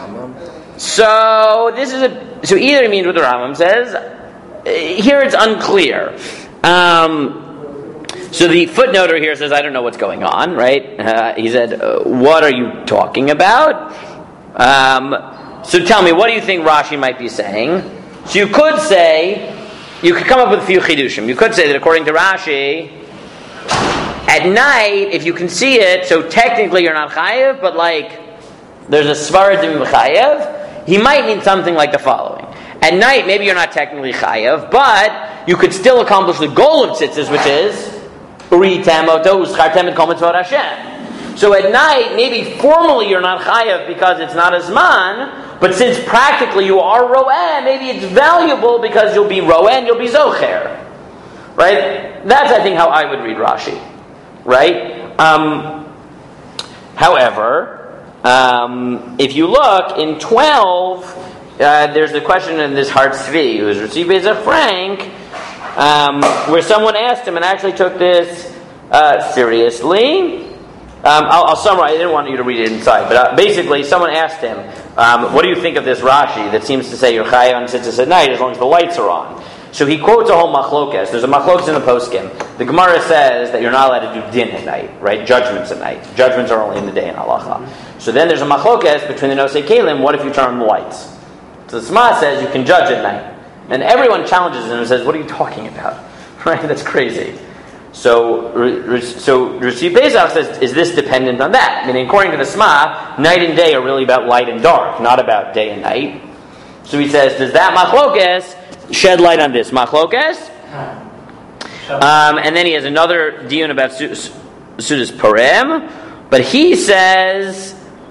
So this is a. So either it means what the Rambam says. Here it's unclear. Um, so the footnoter here says, I don't know what's going on, right? Uh, he said, uh, what are you talking about? Um, so tell me, what do you think Rashi might be saying? So you could say, you could come up with a few chidushim. You could say that according to Rashi, at night, if you can see it, so technically you're not chayev, but like, there's a svaradim chayev, he might mean something like the following. At night, maybe you're not technically chayev, but you could still accomplish the goal of tzitzis, which is, uri tamoto uschartem et kol mitzvot Hashem. So at night, maybe formally you're not chayav because it's not a zman, but since practically you are roeh, maybe it's valuable because you'll be roeh and you'll be zocher. Right? That's, I think, how I would read Rashi. Right? Um, however, um, if you look in twelve, uh, there's a question in this Hart Tzvi, who's received as a Frank, um, where someone asked him and actually took this uh, seriously. Um, I'll, I'll summarize. I didn't want you to read it inside, but uh, basically, someone asked him, um, "What do you think of this Rashi that seems to say you're chayav on tzitzis at night as long as the lights are on?" So he quotes a whole machlokes. There's a machlokes in the poskim. The Gemara says that you're not allowed to do din at night, right? Judgments at night. Judgments are only in the day in halacha. So then there's a machlokes between the nosei kelim. What if you turn on the lights? So the Sma says you can judge at night, and everyone challenges him and says, "What are you talking about?" Right? That's crazy. So, so Rashi Pesach says, is this dependent on that? Meaning, according to the Sma, night and day are really about light and dark, not about day and night. So he says, does that machlokes shed light on this machlokes? Um, and then he has another diun about Sudas Parem, but he says,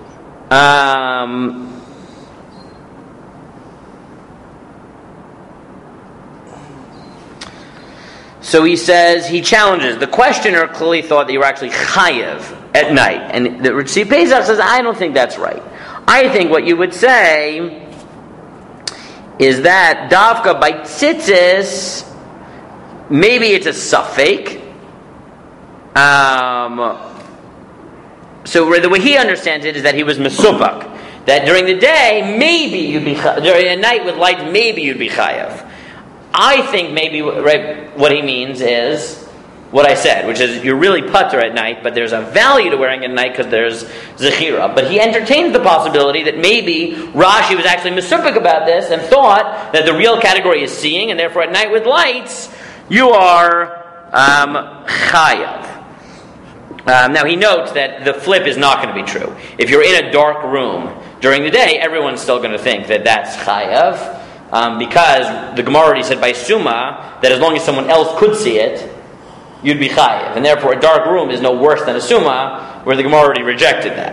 um, so he says, he challenges. The questioner clearly thought that you were actually chayev at night. And the Rashi Pesach says, I don't think that's right. I think what you would say is that davka by tzitzis, maybe it's a suffix. Um, so the way he understands it is that he was mesupak. That during the day, maybe you'd be chayev. During a night with light, maybe you'd be chayev. I think maybe right, what he means is what I said, which is you're really putter at night, but there's a value to wearing it at night because there's zechira. But he entertains the possibility that maybe Rashi was actually mesupik about this and thought that the real category is seeing, and therefore at night with lights, you are um, chayav. Um, now he notes that the flip is not going to be true. If you're in a dark room during the day, everyone's still going to think that that's chayav. Um, because the Gemara already said by Suma that as long as someone else could see it, you'd be chayiv. And therefore a dark room is no worse than a Suma, where the Gemara already rejected that.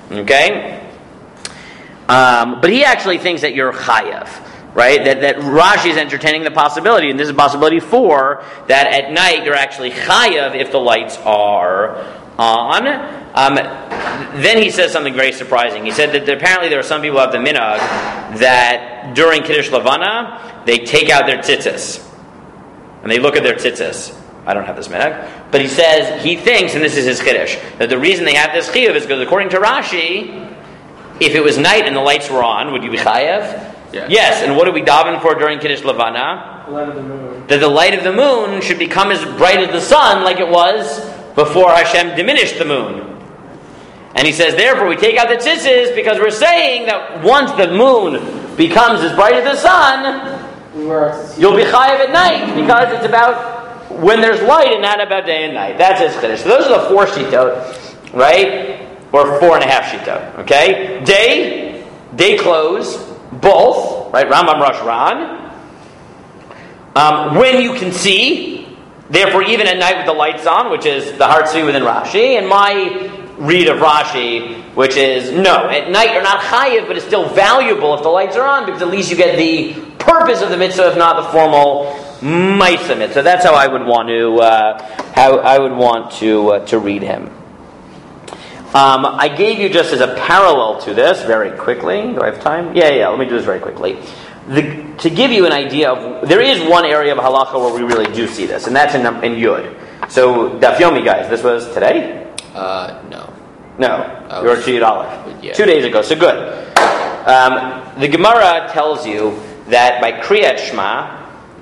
Okay? Um, but he actually thinks that you're chayav, right? That that Rashi is entertaining the possibility, and this is possibility four, that at night you're actually chayav if the lights are on. Um, then he says something very surprising. He said that apparently there are some people who have the minhag that during Kiddush Levana they take out their tzitzis and they look at their tzitzis. I don't have this minhag, but he says he thinks, and this is his Kiddush, that the reason they have this chiyuv is because according to Rashi, if it was night and the lights were on, would you be chayav? Yeah. Yes, and what do we daven for during Kiddush Levana? The light of the moon. That the light of the moon should become as bright as the sun like it was before Hashem diminished the moon. And he says, therefore, we take out the tzitzis because we're saying that once the moon becomes as bright as the sun, you'll be chayav at night because it's about when there's light and not about day and night. That's his chiddush. So those are the four shitot, right? Or four and a half shitot, okay? Day, day close, both, right? Rambam Rosh Ran. Um, when you can see, therefore even at night with the lights on, which is the hard tzvi within Rashi, and my read of Rashi, which is, no, at night you're not chayiv, but it's still valuable if the lights are on, because at least you get the purpose of the mitzvah, if not the formal ma'aseh mitzvah. That's how I would want to, uh, how I would want to uh, to read him. Um, I gave you just as a parallel to this, very quickly. Do I have time? Yeah, yeah. Let me do this very quickly. The, to give you an idea of, there is one area of halacha where we really do see this, and that's in, in Yud. So, Daf Yomi, guys, this was today? Uh, no. No, you were to Yud Aleph. Yeah. Two days ago, so good. Um, the Gemara tells you that by Kriyat Shema,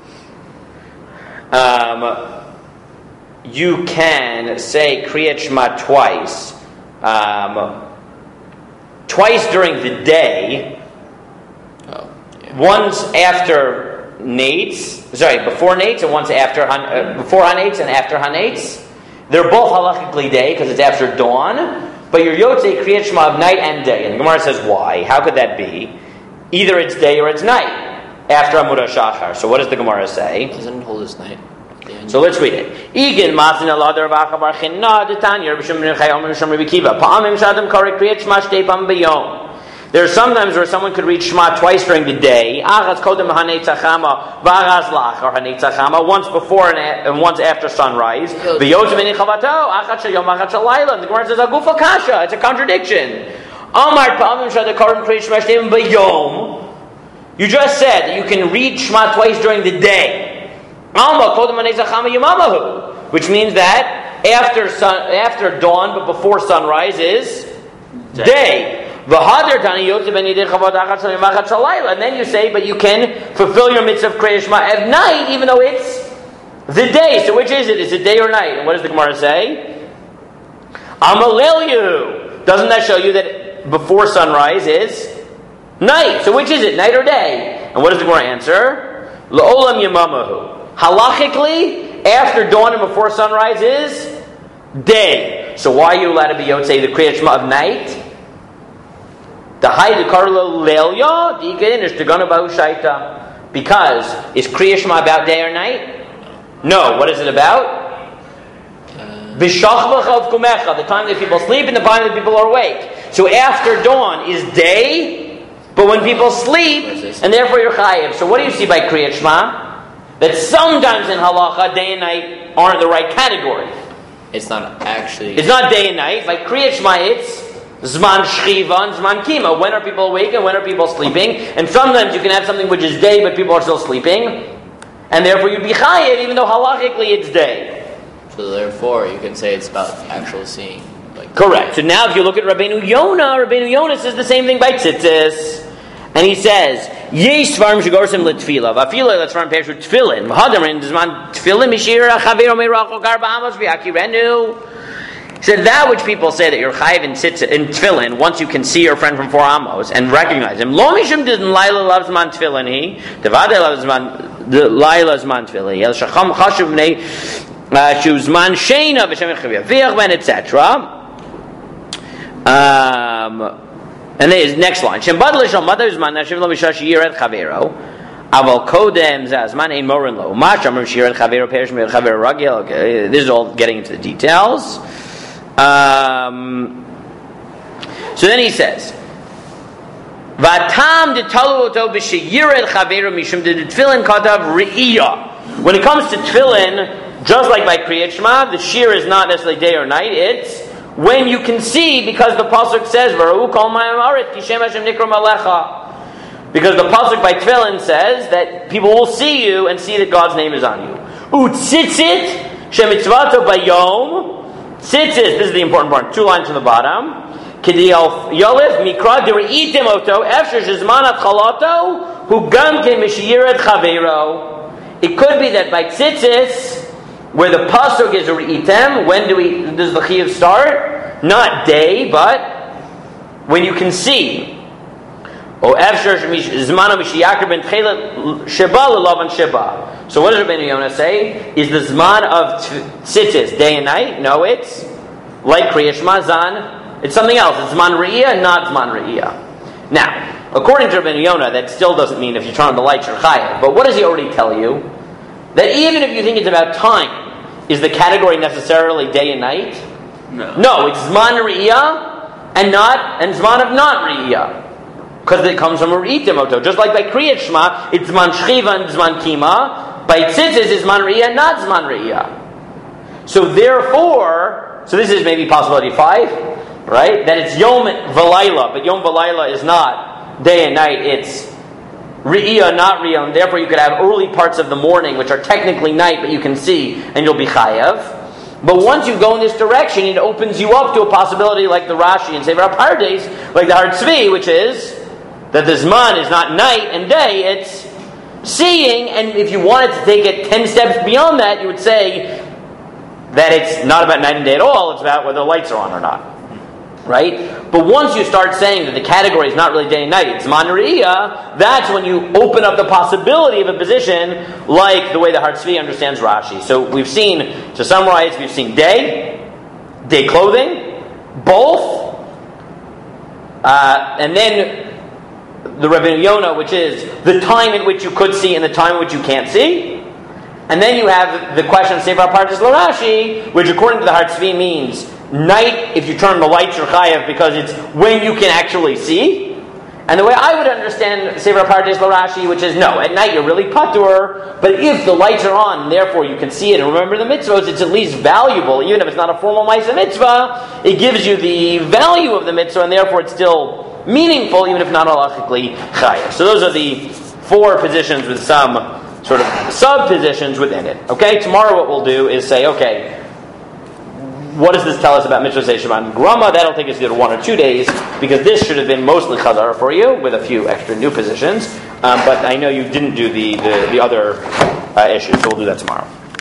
um, you can say Kriyat Shema twice. Um, twice during the day. Oh, yeah. Once after Nates, sorry, before Nates, and once after uh, before Hanates and after Hanates. They're both halachically day because it's after dawn, but you're Yotzei Kriyat Shema of night and day. And the Gemara says, why? How could that be? Either it's day or it's night after Amud HaShachar. So what does the Gemara say? Doesn't it hold this night? So let's read it. Igen masin Allah dervacha bar chinna detanya Rabbi Shimon ben Chayom ben Rabbi Kiva. Pa'amim shadam karek Kriyat Shema shtei pam b'yom. There are some times where someone could read Shema twice during the day. Achaz kodem hanei tzachama, v'achaz lachar hanei tzachama, once before and, a- and once after sunrise. V'yotz mini chavato, achaz shayom, achaz shalayla. And the Gemara says, agufa kasha. It's a contradiction. Amar pa'amim shadam karek Kriyat Shema shtei pam b'yom. You just said that you can read Shema twice during the day. Alma kodem hanei tzachama yamamahu, which means that after sun, after dawn but before sunrise is day. And then you say, but you can fulfill your mitzvah of Kriyat Shema at night, even though it's the day. So which is it? Is it day or night? And what does the Gemara say? Amalelu. Doesn't that show you that before sunrise is night? So which is it? Night or day? And what does the Gemara answer? La'olam yamamahu. Halachically, after dawn and before sunrise is day. So why are you allowed to be Yotzei the Kriyat Shema of night? The high the karla leilya dikin is tegana ba'u shaita. Because is Kriyat Shema about day or night? No. What is it about? B'shachbach of kumecha, the time that people sleep and the time that people are awake. So after dawn is day, but when people sleep, and therefore you're chayiv. So what do you see by Kriyat Shema? That sometimes in halacha, day and night aren't the right category. It's not actually. It's not day and night. By Kriyat Shema, it's Zman Shchiva and Zman Kima. When are people awake and when are people sleeping? And sometimes you can have something which is day but people are still sleeping. And therefore you'd be chayiv even though halachically it's day. So therefore you can say it's about actual seeing. Like Correct. So now if you look at Rabbeinu Yonah, Rabbeinu Yonah says the same thing by tzitzis. And he says, Yesh svarim shegorsim l'tfila. V'afila let's run past tefillin. V'hadarin zman tefillin mishira chavero meirachol garba amos v'yakirenu. He said that which people say that you're chayiv in, tzitz, in tefillin once you can see your friend from four amos and recognize him. Lo mishum didn't Laila loves man tefillin he. Devade loves man Laila's man tefillin. El shacham chashuv bnei shuzman sheina b'shem chaviyavich ben et cetera. Um. And then his next line. Shem badal shal mother's man nashiv lo mishash yired chavero. Aval kodem zazman ein morin lo. Masham shired chavero perish me chavero ragil. Okay, this is all getting into the details. Um, So then he says, Vatam detalu oto b'sheyired chaveru mishum de tefillin katav re'iyah. When it comes to tefillin, just like by Kriyat Shema, the shear is not necessarily day or night. It's when you can see, because the pasuk says, "V'ra'u kol ma'am aret kishem Hashem nikram alecha." Because the pasuk by tefillin says that people will see you and see that God's name is on you. Utzitzit shemitzvato bayom. Tzitzit. This is the important part. Two lines from the bottom. Yolif mikra deri'itim oto efshir shizmanat chalato hu gam ke mishiyired chaveiro. It could be that by tzitzis, where the pasuk is re'item, when do we does the chiyuv start? Not day, but when you can see. O efshir zmana mishiyakir ben tchelet sheba lelavan sheba. So what does Rabbeinu Yonah say? Is the zman of tzitzis day and night? No, it's like Kriyat Shema zan. It's something else. It's Zman Re'iyah, not Zman Re'iyah. Now, according to Rabbeinu Yonah, that still doesn't mean if you turn on the lights you're chayav. But what does he already tell you? That even if you think it's about time, is the category necessarily day and night? No. No, it's Zman Re'iyah and not and Zman of not Re'iyah. Because it comes from a Re'itim Oto. Just like by Kriyat Shema, it's Zman Shchiva and Zman Kima. By Tzitzis, it's Zman Re'iyah, not Zman Re'iyah. So therefore, so this is maybe possibility five. Right? That it's Yom V'layla, but Yom V'layla is not day and night, it's Re'iyah, not Re'iyah, and therefore you could have early parts of the morning, which are technically night, but you can see, and you'll be Chayav. But once you go in this direction, it opens you up to a possibility like the Rashi and Sefer HaPardes, like the Har Tzvi, which is that the Zman is not night and day, it's seeing, and if you wanted to take it ten steps beyond that, you would say that it's not about night and day at all, it's about whether the lights are on or not. Right? But once you start saying that the category is not really day and night, it's Zman Re'iyah, that's when you open up the possibility of a position like the way the Har Tzvi understands Rashi. So we've seen, to summarize, we've seen day, day clothing, both, uh, and then the Rabbeinu Yonah, which is the time in which you could see and the time in which you can't see. And then you have the question of Sefer HaPardes L'Rashi, which according to the Har Tzvi means night, if you turn the lights, you're chayav because it's when you can actually see. And the way I would understand Sefer HaPardes L'Rashi, which is no, at night you're really patur, but if the lights are on, and therefore you can see it and remember the mitzvahs, it's at least valuable, even if it's not a formal ma'aseh mitzvah, it gives you the value of the mitzvah, and therefore it's still meaningful, even if not halachically chayav. So those are the four positions with some sort of sub-positions within it. Okay, tomorrow what we'll do is say, okay, what does this tell us about Mitzvah Shema and Grama? That'll take us to one or two days, because this should have been mostly Chazar for you, with a few extra new positions. Um, but I know you didn't do the, the, the other uh, issues, so we'll do that tomorrow.